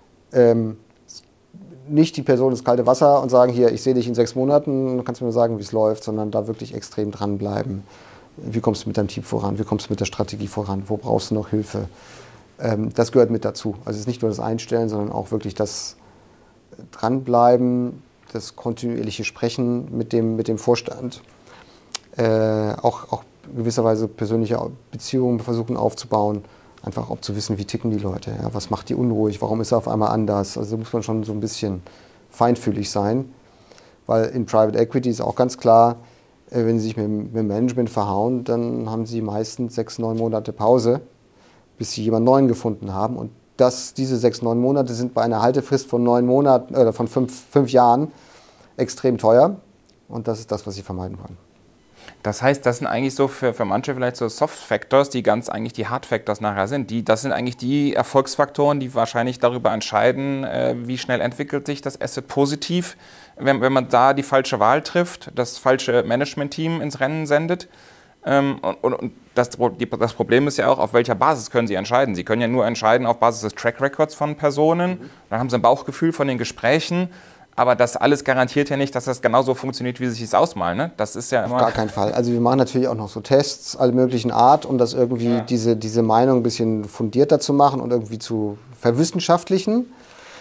nicht die Person ins kalte Wasser und sagen, hier, ich sehe dich in 6 Monaten, kannst du mir sagen, wie es läuft, sondern da wirklich extrem dranbleiben. Wie kommst du mit deinem Team voran? Wie kommst du mit der Strategie voran? Wo brauchst du noch Hilfe? Das gehört mit dazu. Also es ist nicht nur das Einstellen, sondern auch wirklich das Dranbleiben, das kontinuierliche Sprechen mit dem Vorstand. Auch gewisserweise persönliche Beziehungen versuchen aufzubauen. Einfach auch zu wissen, wie ticken die Leute, ja, was macht die unruhig, warum ist er auf einmal anders. Also da muss man schon so ein bisschen feinfühlig sein, weil in Private Equity ist auch ganz klar, wenn sie sich mit dem Management verhauen, dann haben sie meistens 6-9 Monate Pause, bis sie jemanden Neuen gefunden haben. Und diese 6-9 Monate sind bei einer Haltefrist von 9 Monaten oder von 5 Jahren extrem teuer. Und das ist das, was sie vermeiden wollen. Das heißt, das sind eigentlich so für manche vielleicht so Soft Factors, die ganz eigentlich die Hard Factors nachher sind. Das sind eigentlich die Erfolgsfaktoren, die wahrscheinlich darüber entscheiden, wie schnell entwickelt sich das Asset positiv. Wenn man da die falsche Wahl trifft, das falsche Management-Team ins Rennen sendet. Und das Problem ist ja auch, auf welcher Basis können Sie entscheiden. Sie können ja nur entscheiden auf Basis des Track Records von Personen. Dann haben Sie ein Bauchgefühl von den Gesprächen. Aber das alles garantiert ja nicht, dass das genauso funktioniert, wie Sie sich das ausmalen. Ne? Das ist ja immer auf gar keinen Fall. Also wir machen natürlich auch noch so Tests aller möglichen Art, um das irgendwie diese Meinung ein bisschen fundierter zu machen und irgendwie zu verwissenschaftlichen.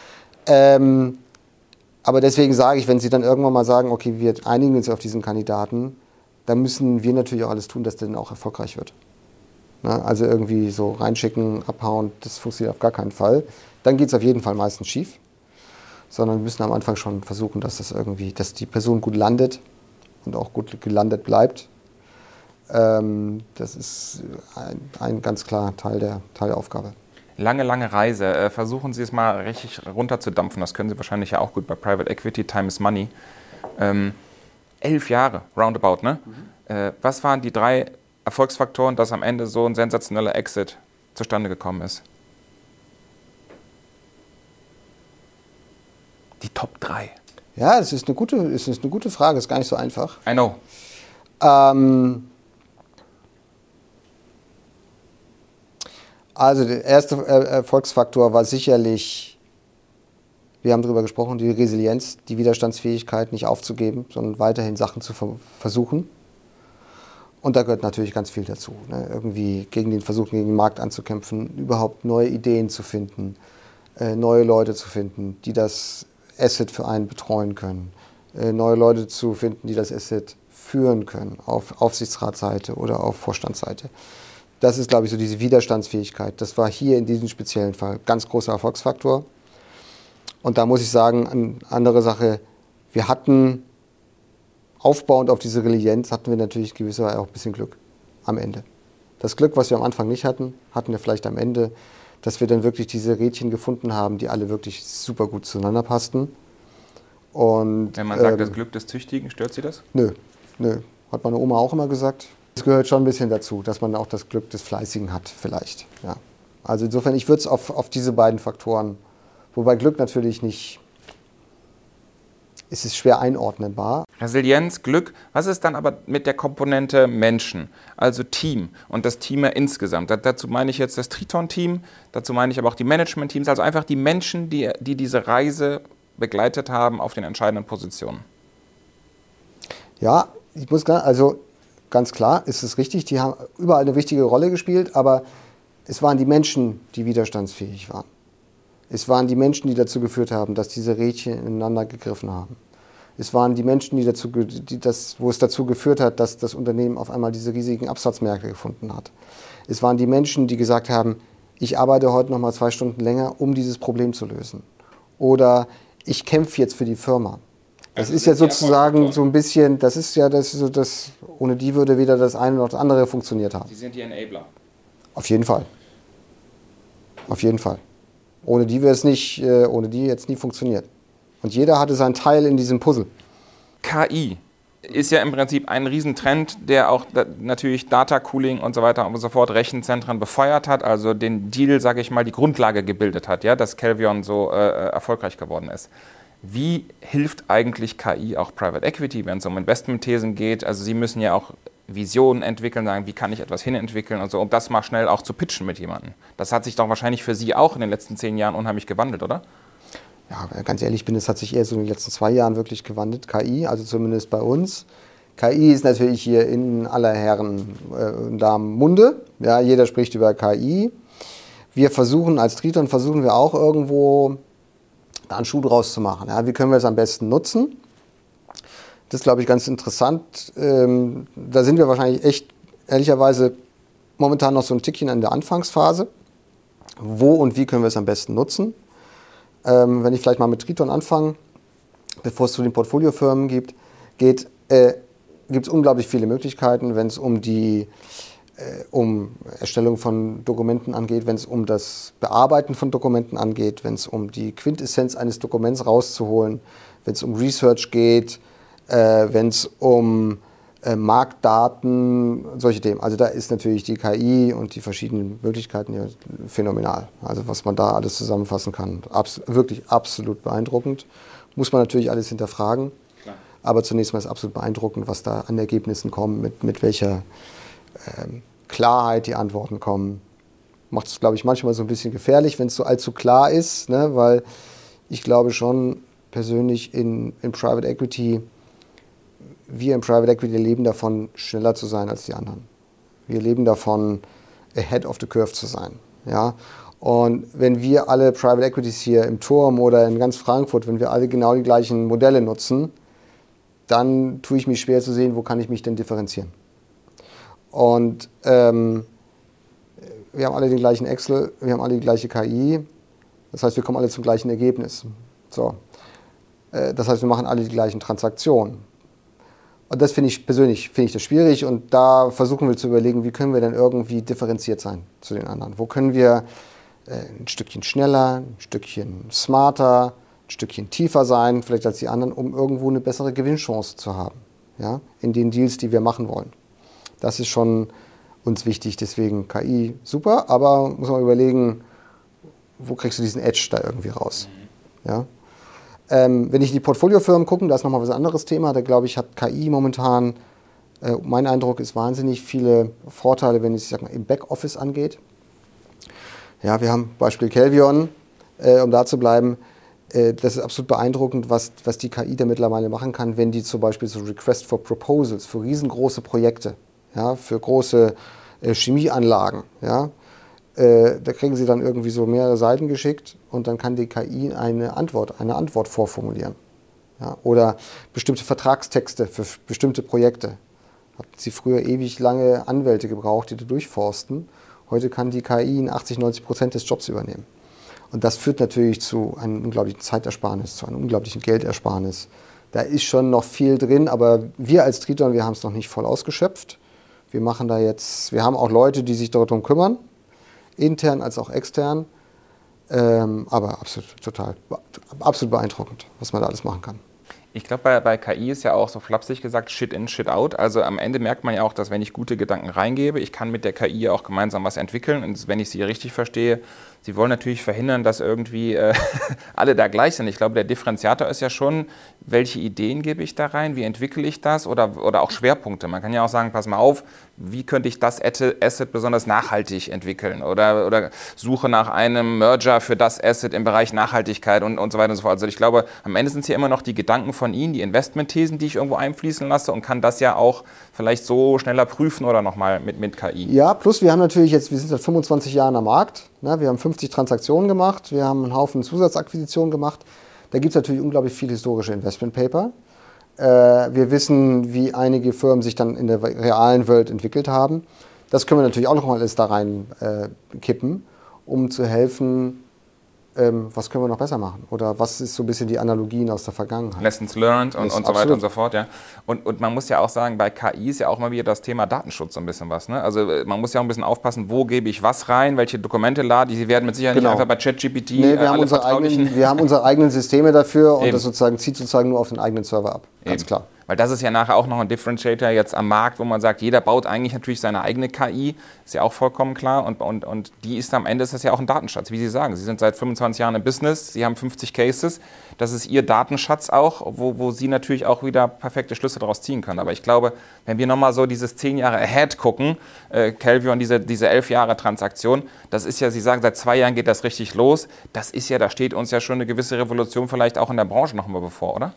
Aber deswegen sage ich, wenn Sie dann irgendwann mal sagen, okay, wir einigen uns auf diesen Kandidaten, dann müssen wir natürlich auch alles tun, dass der dann auch erfolgreich wird. Na, also irgendwie so reinschicken, abhauen, das funktioniert auf gar keinen Fall. Dann geht es auf jeden Fall meistens schief. Sondern wir müssen am Anfang schon versuchen, dass die Person gut landet und auch gut gelandet bleibt. Das ist ein ganz klarer Teil der Aufgabe. Lange Reise. Versuchen Sie es mal richtig runterzudampfen. Das können Sie wahrscheinlich ja auch gut bei Private Equity, Time is Money. 11 Jahre, roundabout, ne? Was waren die 3 Erfolgsfaktoren, dass am Ende so ein sensationeller Exit zustande gekommen ist? Die Top 3. Ja, es ist eine gute Frage, ist gar nicht so einfach. I know. Also der erste Erfolgsfaktor war sicherlich, wir haben darüber gesprochen, die Resilienz, die Widerstandsfähigkeit, nicht aufzugeben, sondern weiterhin Sachen zu versuchen. Und da gehört natürlich ganz viel dazu. Ne? Irgendwie gegen den Markt anzukämpfen, überhaupt neue Ideen zu finden, neue Leute zu finden, die das Asset für einen betreuen können, neue Leute zu finden, die das Asset führen können, auf Aufsichtsratsseite oder auf Vorstandsseite. Das ist, glaube ich, so diese Widerstandsfähigkeit. Das war hier in diesem speziellen Fall ganz großer Erfolgsfaktor. Und da muss ich sagen, eine andere Sache, wir hatten, aufbauend auf diese Resilienz, hatten wir natürlich gewisserweise auch ein bisschen Glück am Ende. Das Glück, was wir am Anfang nicht hatten, hatten wir vielleicht am Ende, dass wir dann wirklich diese Rädchen gefunden haben, die alle wirklich super gut zueinander passten. Und, wenn man sagt, das Glück des Tüchtigen, stört Sie das? Nö. Hat meine Oma auch immer gesagt. Es gehört schon ein bisschen dazu, dass man auch das Glück des Fleißigen hat, vielleicht. Ja. Also insofern, ich würde es auf diese beiden Faktoren, wobei Glück natürlich nicht, es ist schwer einordnbar. Resilienz, Glück. Was ist dann aber mit der Komponente Menschen, also Team und das Team insgesamt? Dazu meine ich jetzt das Triton-Team, dazu meine ich aber auch die Management-Teams, also einfach die Menschen, die diese Reise begleitet haben auf den entscheidenden Positionen. Ja, ganz klar ist es richtig, die haben überall eine wichtige Rolle gespielt, aber es waren die Menschen, die widerstandsfähig waren. Es waren die Menschen, die dazu geführt haben, dass diese Rädchen ineinander gegriffen haben. Es waren die Menschen, wo es dazu geführt hat, dass das Unternehmen auf einmal diese riesigen Absatzmärkte gefunden hat. Es waren die Menschen, die gesagt haben, ich arbeite heute noch mal 2 Stunden länger, um dieses Problem zu lösen. Oder ich kämpfe jetzt für die Firma. Das ist ja sozusagen so ein bisschen, ohne die würde weder das eine noch das andere funktioniert haben. Sie sind die Enabler. Auf jeden Fall. Auf jeden Fall. Ohne die jetzt nie funktioniert. Und jeder hatte seinen Teil in diesem Puzzle. KI ist ja im Prinzip ein Riesentrend, der auch natürlich Data Cooling und so weiter und so fort Rechenzentren befeuert hat, also den Deal, sage ich mal, die Grundlage gebildet hat, ja, dass Kelvion so erfolgreich geworden ist. Wie hilft eigentlich KI auch Private Equity, wenn es um Investmentthesen geht? Also Sie müssen ja auch Visionen entwickeln, sagen, wie kann ich etwas hinentwickeln und so, um das mal schnell auch zu pitchen mit jemandem. Das hat sich doch wahrscheinlich für Sie auch in den letzten 10 Jahren unheimlich gewandelt, oder? Ja, ganz ehrlich bin, es hat sich eher so in den letzten 2 Jahren wirklich gewandelt, KI, also zumindest bei uns. KI ist natürlich hier in aller Herren Damen Munde. Ja, jeder spricht über KI. Wir versuchen, als Triton auch irgendwo da einen Schuh draus zu machen. Ja, wie können wir es am besten nutzen? Das ist, glaube ich, ganz interessant. Da sind wir wahrscheinlich echt, ehrlicherweise, momentan noch so ein Tickchen in der Anfangsphase. Wo und wie können wir es am besten nutzen? Wenn ich vielleicht mal mit Triton anfange, bevor es zu den Portfoliofirmen geht, gibt es unglaublich viele Möglichkeiten, wenn es um Erstellung von Dokumenten angeht, wenn es um das Bearbeiten von Dokumenten angeht, wenn es um die Quintessenz eines Dokuments rauszuholen, wenn es um Research geht, wenn es um Marktdaten, solche Themen. Also da ist natürlich die KI und die verschiedenen Möglichkeiten hier phänomenal. Also was man da alles zusammenfassen kann, wirklich absolut beeindruckend. Muss man natürlich alles hinterfragen, klar. Aber zunächst mal ist absolut beeindruckend, was da an Ergebnissen kommt, mit welcher Klarheit die Antworten kommen. Macht es, glaube ich, manchmal so ein bisschen gefährlich, wenn es so allzu klar ist, ne? Weil ich glaube schon persönlich in Private Equity, wir im Private Equity leben davon, schneller zu sein als die anderen. Wir leben davon, ahead of the curve zu sein. Ja? Und wenn wir alle Private Equities hier im Turm oder in ganz Frankfurt, wenn wir alle genau die gleichen Modelle nutzen, dann tue ich mich schwer zu sehen, wo kann ich mich denn differenzieren. Und wir haben alle den gleichen Excel, wir haben alle die gleiche KI, das heißt, wir kommen alle zum gleichen Ergebnis. So. Das heißt, wir machen alle die gleichen Transaktionen. Und das finde ich persönlich das schwierig und da versuchen wir zu überlegen, wie können wir denn irgendwie differenziert sein zu den anderen. Wo können wir ein Stückchen schneller, ein Stückchen smarter, ein Stückchen tiefer sein, vielleicht als die anderen, um irgendwo eine bessere Gewinnchance zu haben, ja, in den Deals, die wir machen wollen. Das ist schon uns wichtig, deswegen KI super, aber muss man überlegen, wo kriegst du diesen Edge da irgendwie raus. Ja? Wenn ich in die Portfoliofirmen gucke, da ist nochmal was anderes Thema, da glaube ich, hat KI momentan, mein Eindruck ist wahnsinnig viele Vorteile, wenn es im Backoffice angeht. Ja, wir haben Beispiel Kelvion, um da zu bleiben, das ist absolut beeindruckend, was die KI da mittlerweile machen kann, wenn die zum Beispiel so Request for Proposals für riesengroße Projekte, ja, für große Chemieanlagen, ja, da kriegen sie dann irgendwie so mehrere Seiten geschickt und dann kann die KI eine Antwort vorformulieren. Ja, oder bestimmte Vertragstexte für bestimmte Projekte. Hatten sie früher ewig lange Anwälte gebraucht, die da durchforsten. Heute kann die KI in 80-90% des Jobs übernehmen. Und das führt natürlich zu einem unglaublichen Zeitersparnis, zu einem unglaublichen Geldersparnis. Da ist schon noch viel drin, aber wir als Triton, wir haben es noch nicht voll ausgeschöpft. Wir haben auch Leute, die sich darum kümmern, intern als auch extern. Aber absolut beeindruckend, was man da alles machen kann. Ich glaube, bei KI ist ja auch so flapsig gesagt Shit in, Shit out. Also am Ende merkt man ja auch, dass wenn ich gute Gedanken reingebe, ich kann mit der KI auch gemeinsam was entwickeln. Und wenn ich sie richtig verstehe, sie wollen natürlich verhindern, dass irgendwie alle da gleich sind. Ich glaube, der Differenziator ist ja schon, welche Ideen gebe ich da rein, wie entwickle ich das oder auch Schwerpunkte. Man kann ja auch sagen, pass mal auf, wie könnte ich das Asset besonders nachhaltig entwickeln oder suche nach einem Merger für das Asset im Bereich Nachhaltigkeit und so weiter und so fort. Also ich glaube, am Ende sind es ja immer noch die Gedanken von Ihnen, die Investmentthesen, die ich irgendwo einfließen lasse und kann das ja auch vielleicht so schneller prüfen oder nochmal mit KI. Ja, plus wir haben natürlich wir sind seit 25 Jahren am Markt. Ne? Wir haben 50 Transaktionen gemacht, wir haben einen Haufen Zusatzakquisitionen gemacht. Da gibt es natürlich unglaublich viele historische Investmentpaper. Wir wissen, wie einige Firmen sich dann in der realen Welt entwickelt haben. Das können wir natürlich auch noch mal alles da rein kippen, um zu helfen, was können wir noch besser machen? Oder was ist so ein bisschen die Analogien aus der Vergangenheit? Lessons learned und so weiter und so fort. Ja. Und man muss ja auch sagen, bei KI ist ja auch mal wieder das Thema Datenschutz so ein bisschen was. Ne? Also man muss ja auch ein bisschen aufpassen, wo gebe ich was rein, welche Dokumente lade ich. Sie werden mit Sicherheit nicht einfach bei ChatGPT wir haben unsere eigenen Systeme dafür und das zieht sozusagen nur auf den eigenen Server ab. Ganz klar. Weil das ist ja nachher auch noch ein Differentiator jetzt am Markt, wo man sagt, jeder baut eigentlich natürlich seine eigene KI, ist ja auch vollkommen klar. Und die ist am Ende, ist das ja auch ein Datenschatz, wie Sie sagen. Sie sind seit 25 Jahren im Business, Sie haben 50 Cases. Das ist Ihr Datenschatz auch, wo Sie natürlich auch wieder perfekte Schlüsse daraus ziehen können. Aber ich glaube, wenn wir nochmal so dieses 10 Jahre ahead gucken, Kelvion, diese 11 Jahre Transaktion, das ist ja, Sie sagen, seit 2 Jahren geht das richtig los. Das ist ja, da steht uns ja schon eine gewisse Revolution vielleicht auch in der Branche nochmal bevor, oder?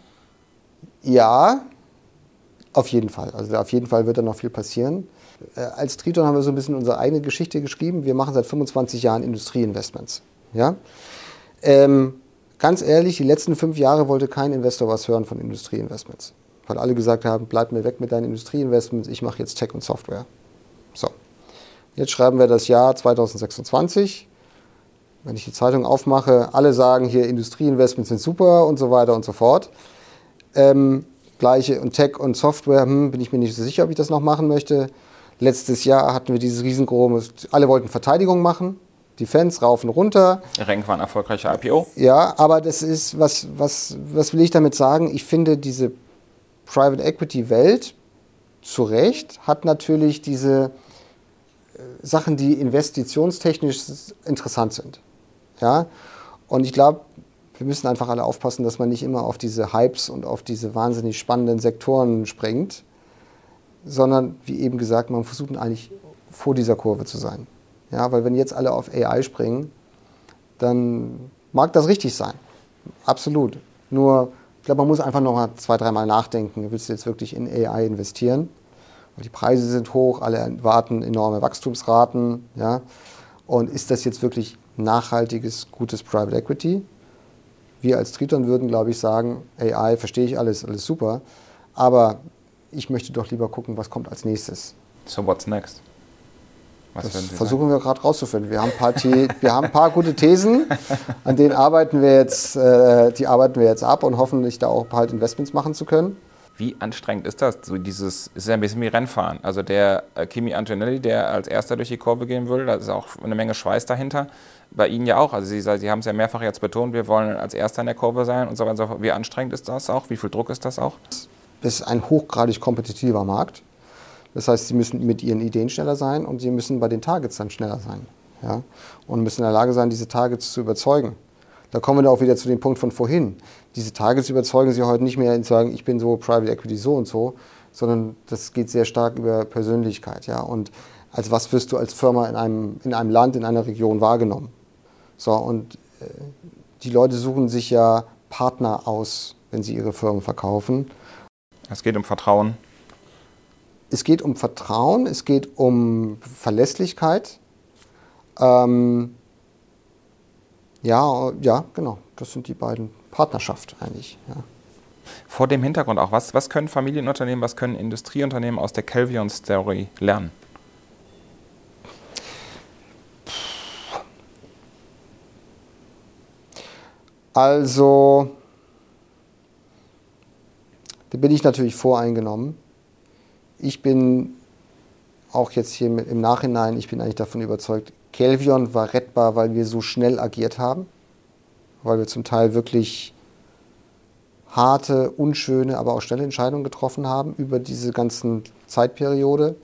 Ja, auf jeden Fall. Also auf jeden Fall wird da noch viel passieren. Als Triton haben wir so ein bisschen unsere eigene Geschichte geschrieben. Wir machen seit 25 Jahren Industrieinvestments. Ja? Ganz ehrlich, die letzten 5 Jahre wollte kein Investor was hören von Industrieinvestments. Weil alle gesagt haben, bleib mir weg mit deinen Industrieinvestments, ich mache jetzt Tech und Software. So, jetzt schreiben wir das Jahr 2026. Wenn ich die Zeitung aufmache, alle sagen hier, Industrieinvestments sind super und so weiter und so fort. Gleiche und Tech und Software, bin ich mir nicht so sicher, ob ich das noch machen möchte. Letztes Jahr hatten wir dieses riesengroße, alle wollten Verteidigung machen, Defense rauf und runter. Renk war ein erfolgreicher IPO. Ja, aber das ist, was will ich damit sagen? Ich finde, diese Private Equity Welt, zu Recht, hat natürlich diese Sachen, die investitionstechnisch interessant sind. Ja? Und ich glaube, wir müssen einfach alle aufpassen, dass man nicht immer auf diese Hypes und auf diese wahnsinnig spannenden Sektoren springt, sondern, wie eben gesagt, man versucht eigentlich vor dieser Kurve zu sein. Ja, weil wenn jetzt alle auf AI springen, dann mag das richtig sein. Absolut. Nur, ich glaube, man muss einfach noch mal 2-3 Mal nachdenken. Willst du jetzt wirklich in AI investieren? Weil die Preise sind hoch, alle erwarten enorme Wachstumsraten. Ja? Und ist das jetzt wirklich nachhaltiges, gutes Private Equity? Wir als Triton würden, glaube ich, sagen, AI, verstehe ich alles super, aber ich möchte doch lieber gucken, was kommt als nächstes. So what's next? Das versuchen wir gerade rauszufinden. Wir haben ein paar gute Thesen, an denen arbeiten wir jetzt ab und hoffentlich da auch bald Investments machen zu können. Wie anstrengend ist das? So ist ja ein bisschen wie Rennfahren. Also der Kimi Antonelli, der als Erster durch die Kurve gehen will, da ist auch eine Menge Schweiß dahinter. Bei Ihnen ja auch. Also Sie haben es ja mehrfach jetzt betont, wir wollen als Erster in der Kurve sein und so weiter. Wie anstrengend ist das auch? Wie viel Druck ist das auch? Das ist ein hochgradig kompetitiver Markt. Das heißt, Sie müssen mit Ihren Ideen schneller sein und Sie müssen bei den Targets dann schneller sein. Ja? Und müssen in der Lage sein, diese Targets zu überzeugen. Da kommen wir dann auch wieder zu dem Punkt von vorhin. Diese Targets überzeugen Sie heute nicht mehr in sagen, ich bin so Private Equity so und so, sondern das geht sehr stark über Persönlichkeit. Ja? Und als was wirst du als Firma in einem Land, in einer Region wahrgenommen? So, und die Leute suchen sich ja Partner aus, wenn sie ihre Firmen verkaufen. Es geht um Vertrauen. Es geht um Vertrauen, es geht um Verlässlichkeit. Ja, genau. Das sind die beiden Partnerschaften eigentlich. Ja. Vor dem Hintergrund auch, was können Familienunternehmen, was können Industrieunternehmen aus der Kelvion-Story lernen? Also, da bin ich natürlich voreingenommen. Ich bin auch jetzt hier im Nachhinein, ich bin eigentlich davon überzeugt, Kelvion war rettbar, weil wir so schnell agiert haben, weil wir zum Teil wirklich harte, unschöne, aber auch schnelle Entscheidungen getroffen haben über diese ganzen Zeitperiode.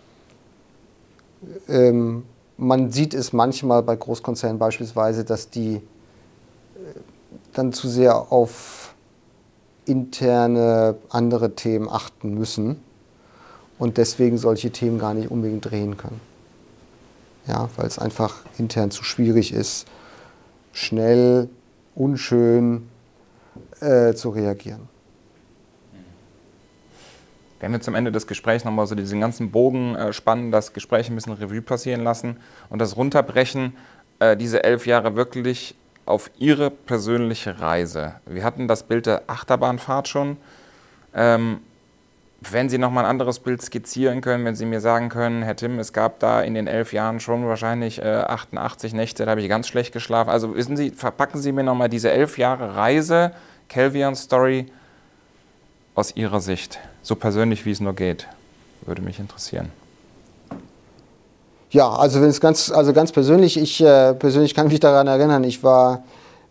Man sieht es manchmal bei Großkonzernen beispielsweise, dass die dann zu sehr auf interne andere Themen achten müssen und deswegen solche Themen gar nicht unbedingt drehen können. Ja, weil es einfach intern zu schwierig ist, schnell, unschön zu reagieren. Wenn wir zum Ende des Gesprächs nochmal so diesen ganzen Bogen spannen, das Gespräch ein bisschen Revue passieren lassen und das runterbrechen, diese 11 Jahre wirklich auf Ihre persönliche Reise. Wir hatten das Bild der Achterbahnfahrt schon. Wenn Sie noch mal ein anderes Bild skizzieren können, wenn Sie mir sagen können, Herr Timm, es gab da in den 11 Jahren schon wahrscheinlich 88 Nächte, da habe ich ganz schlecht geschlafen. Also wissen Sie, verpacken Sie mir noch mal diese 11 Jahre Reise, Kelvion Story aus Ihrer Sicht, so persönlich wie es nur geht, würde mich interessieren. Ja, also wenn es ganz persönlich, ich persönlich kann mich daran erinnern, ich war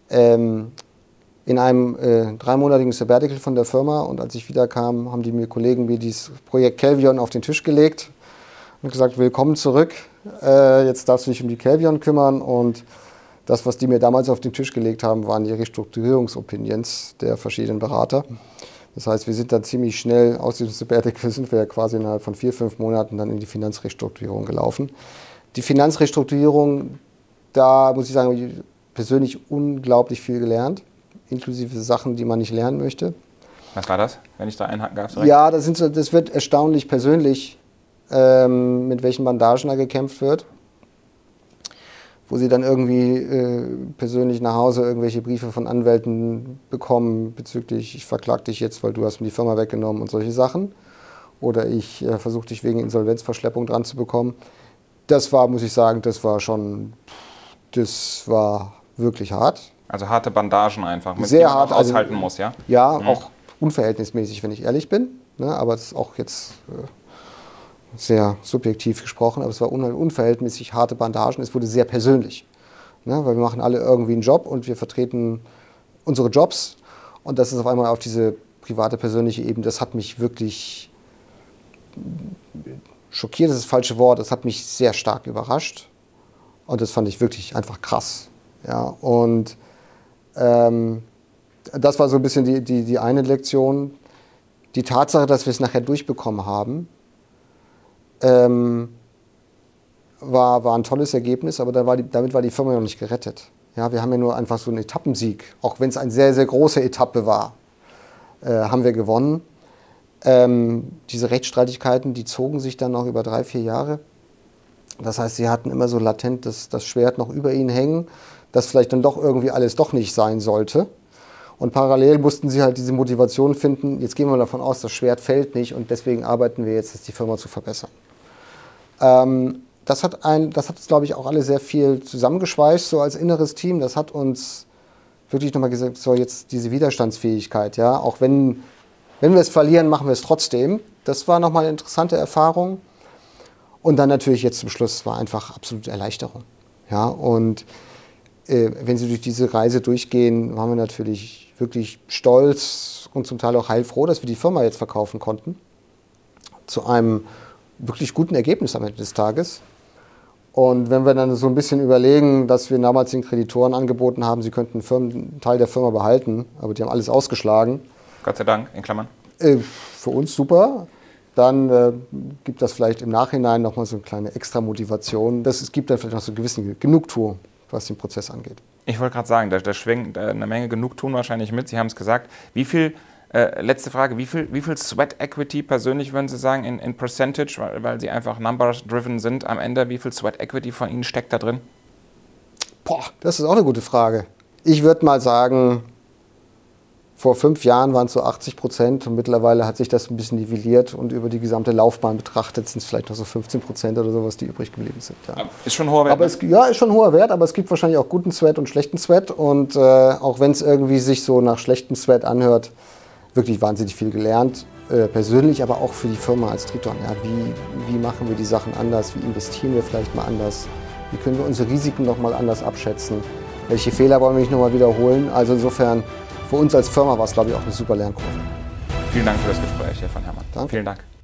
in einem 3-monatigen Sabbatical von der Firma und als ich wiederkam, haben die Kollegen mir dieses Projekt Kelvion auf den Tisch gelegt und gesagt, willkommen zurück, jetzt darfst du dich um die Kelvion kümmern und das, was die mir damals auf den Tisch gelegt haben, waren die Restrukturierungsopinions der verschiedenen Berater. Das heißt, wir sind dann ziemlich schnell aus diesem Sabbatical, sind wir ja quasi innerhalb von 4-5 Monaten dann in die Finanzrestrukturierung gelaufen. Die Finanzrestrukturierung, da muss ich sagen, habe ich persönlich unglaublich viel gelernt. Inklusive Sachen, die man nicht lernen möchte. Was war das, wenn ich da einhaken darf? Ja, das wird erstaunlich persönlich, mit welchen Bandagen da gekämpft wird. Wo sie dann irgendwie persönlich nach Hause irgendwelche Briefe von Anwälten bekommen bezüglich, ich verklag dich jetzt, weil du hast mir die Firma weggenommen und solche Sachen. Oder ich versuche dich wegen Insolvenzverschleppung dran zu bekommen. Das war, muss ich sagen, das war wirklich hart. Also harte Bandagen einfach, mit sehr denen man hart, auch aushalten muss, ja? Ja, auch unverhältnismäßig, wenn ich ehrlich bin. Ne, aber das ist auch jetzt sehr subjektiv gesprochen, aber es war unverhältnismäßig harte Bandagen. Es wurde sehr persönlich. Ne, weil wir machen alle irgendwie einen Job und wir vertreten unsere Jobs. Und das ist auf einmal auf diese private, persönliche Ebene, das hat mich wirklich schockiert, das ist das falsche Wort, das hat mich sehr stark überrascht. Und das fand ich wirklich einfach krass. Ja, und das war so ein bisschen die eine Lektion. Die Tatsache, dass wir es nachher durchbekommen haben, war ein tolles Ergebnis, aber damit war die Firma noch nicht gerettet. Ja, wir haben ja nur einfach so einen Etappensieg, auch wenn es eine sehr, sehr große Etappe war, haben wir gewonnen. Diese Rechtsstreitigkeiten, die zogen sich dann noch über 3-4 Jahre. Das heißt, sie hatten immer so latent das Schwert noch über ihnen hängen, dass vielleicht dann doch irgendwie alles doch nicht sein sollte. Und parallel mussten sie halt diese Motivation finden, jetzt gehen wir davon aus, das Schwert fällt nicht und deswegen arbeiten wir jetzt, die Firma zu verbessern. Das hat uns, glaube ich, auch alle sehr viel zusammengeschweißt, so als inneres Team. Das hat uns wirklich nochmal gesagt, so jetzt diese Widerstandsfähigkeit, ja, auch wenn wir es verlieren, machen wir es trotzdem. Das war nochmal eine interessante Erfahrung. Und dann natürlich jetzt zum Schluss war einfach absolute Erleichterung. Ja, und wenn Sie durch diese Reise durchgehen, waren wir natürlich wirklich stolz und zum Teil auch heilfroh, dass wir die Firma jetzt verkaufen konnten. Zu einem wirklich guten Ergebnis am Ende des Tages. Und wenn wir dann so ein bisschen überlegen, dass wir damals den Kreditoren angeboten haben, sie könnten einen Teil der Firma behalten, aber die haben alles ausgeschlagen. Gott sei Dank, in Klammern. Für uns super. Dann gibt das vielleicht im Nachhinein nochmal so eine kleine Extra-Motivation. Es gibt dann vielleicht noch so eine gewisse Genugtuung, was den Prozess angeht. Ich wollte gerade sagen, da schwingt eine Menge Genugtuung wahrscheinlich mit. Sie haben es gesagt. Letzte Frage, wie viel Sweat Equity persönlich würden Sie sagen in Percentage, weil Sie einfach Numbers-driven sind am Ende, wie viel Sweat Equity von Ihnen steckt da drin? Boah, das ist auch eine gute Frage. Ich würde mal sagen, vor 5 Jahren waren es so 80% und mittlerweile hat sich das ein bisschen nivelliert und über die gesamte Laufbahn betrachtet sind es vielleicht noch so 15% oder sowas, die übrig geblieben sind. Ja. Ist schon ein hoher Wert? Aber ist schon ein hoher Wert, aber es gibt wahrscheinlich auch guten Sweat und schlechten Sweat und auch wenn es irgendwie sich so nach schlechtem Sweat anhört, wirklich wahnsinnig viel gelernt, persönlich, aber auch für die Firma als Triton. Ja, wie machen wir die Sachen anders, wie investieren wir vielleicht mal anders, wie können wir unsere Risiken nochmal anders abschätzen, welche Fehler wollen wir nicht nochmal wiederholen. Also insofern, für uns als Firma war es, glaube ich, auch eine super Lernkurve. Vielen Dank für das Gespräch, Herr von Herrmann. Danke. Vielen Dank.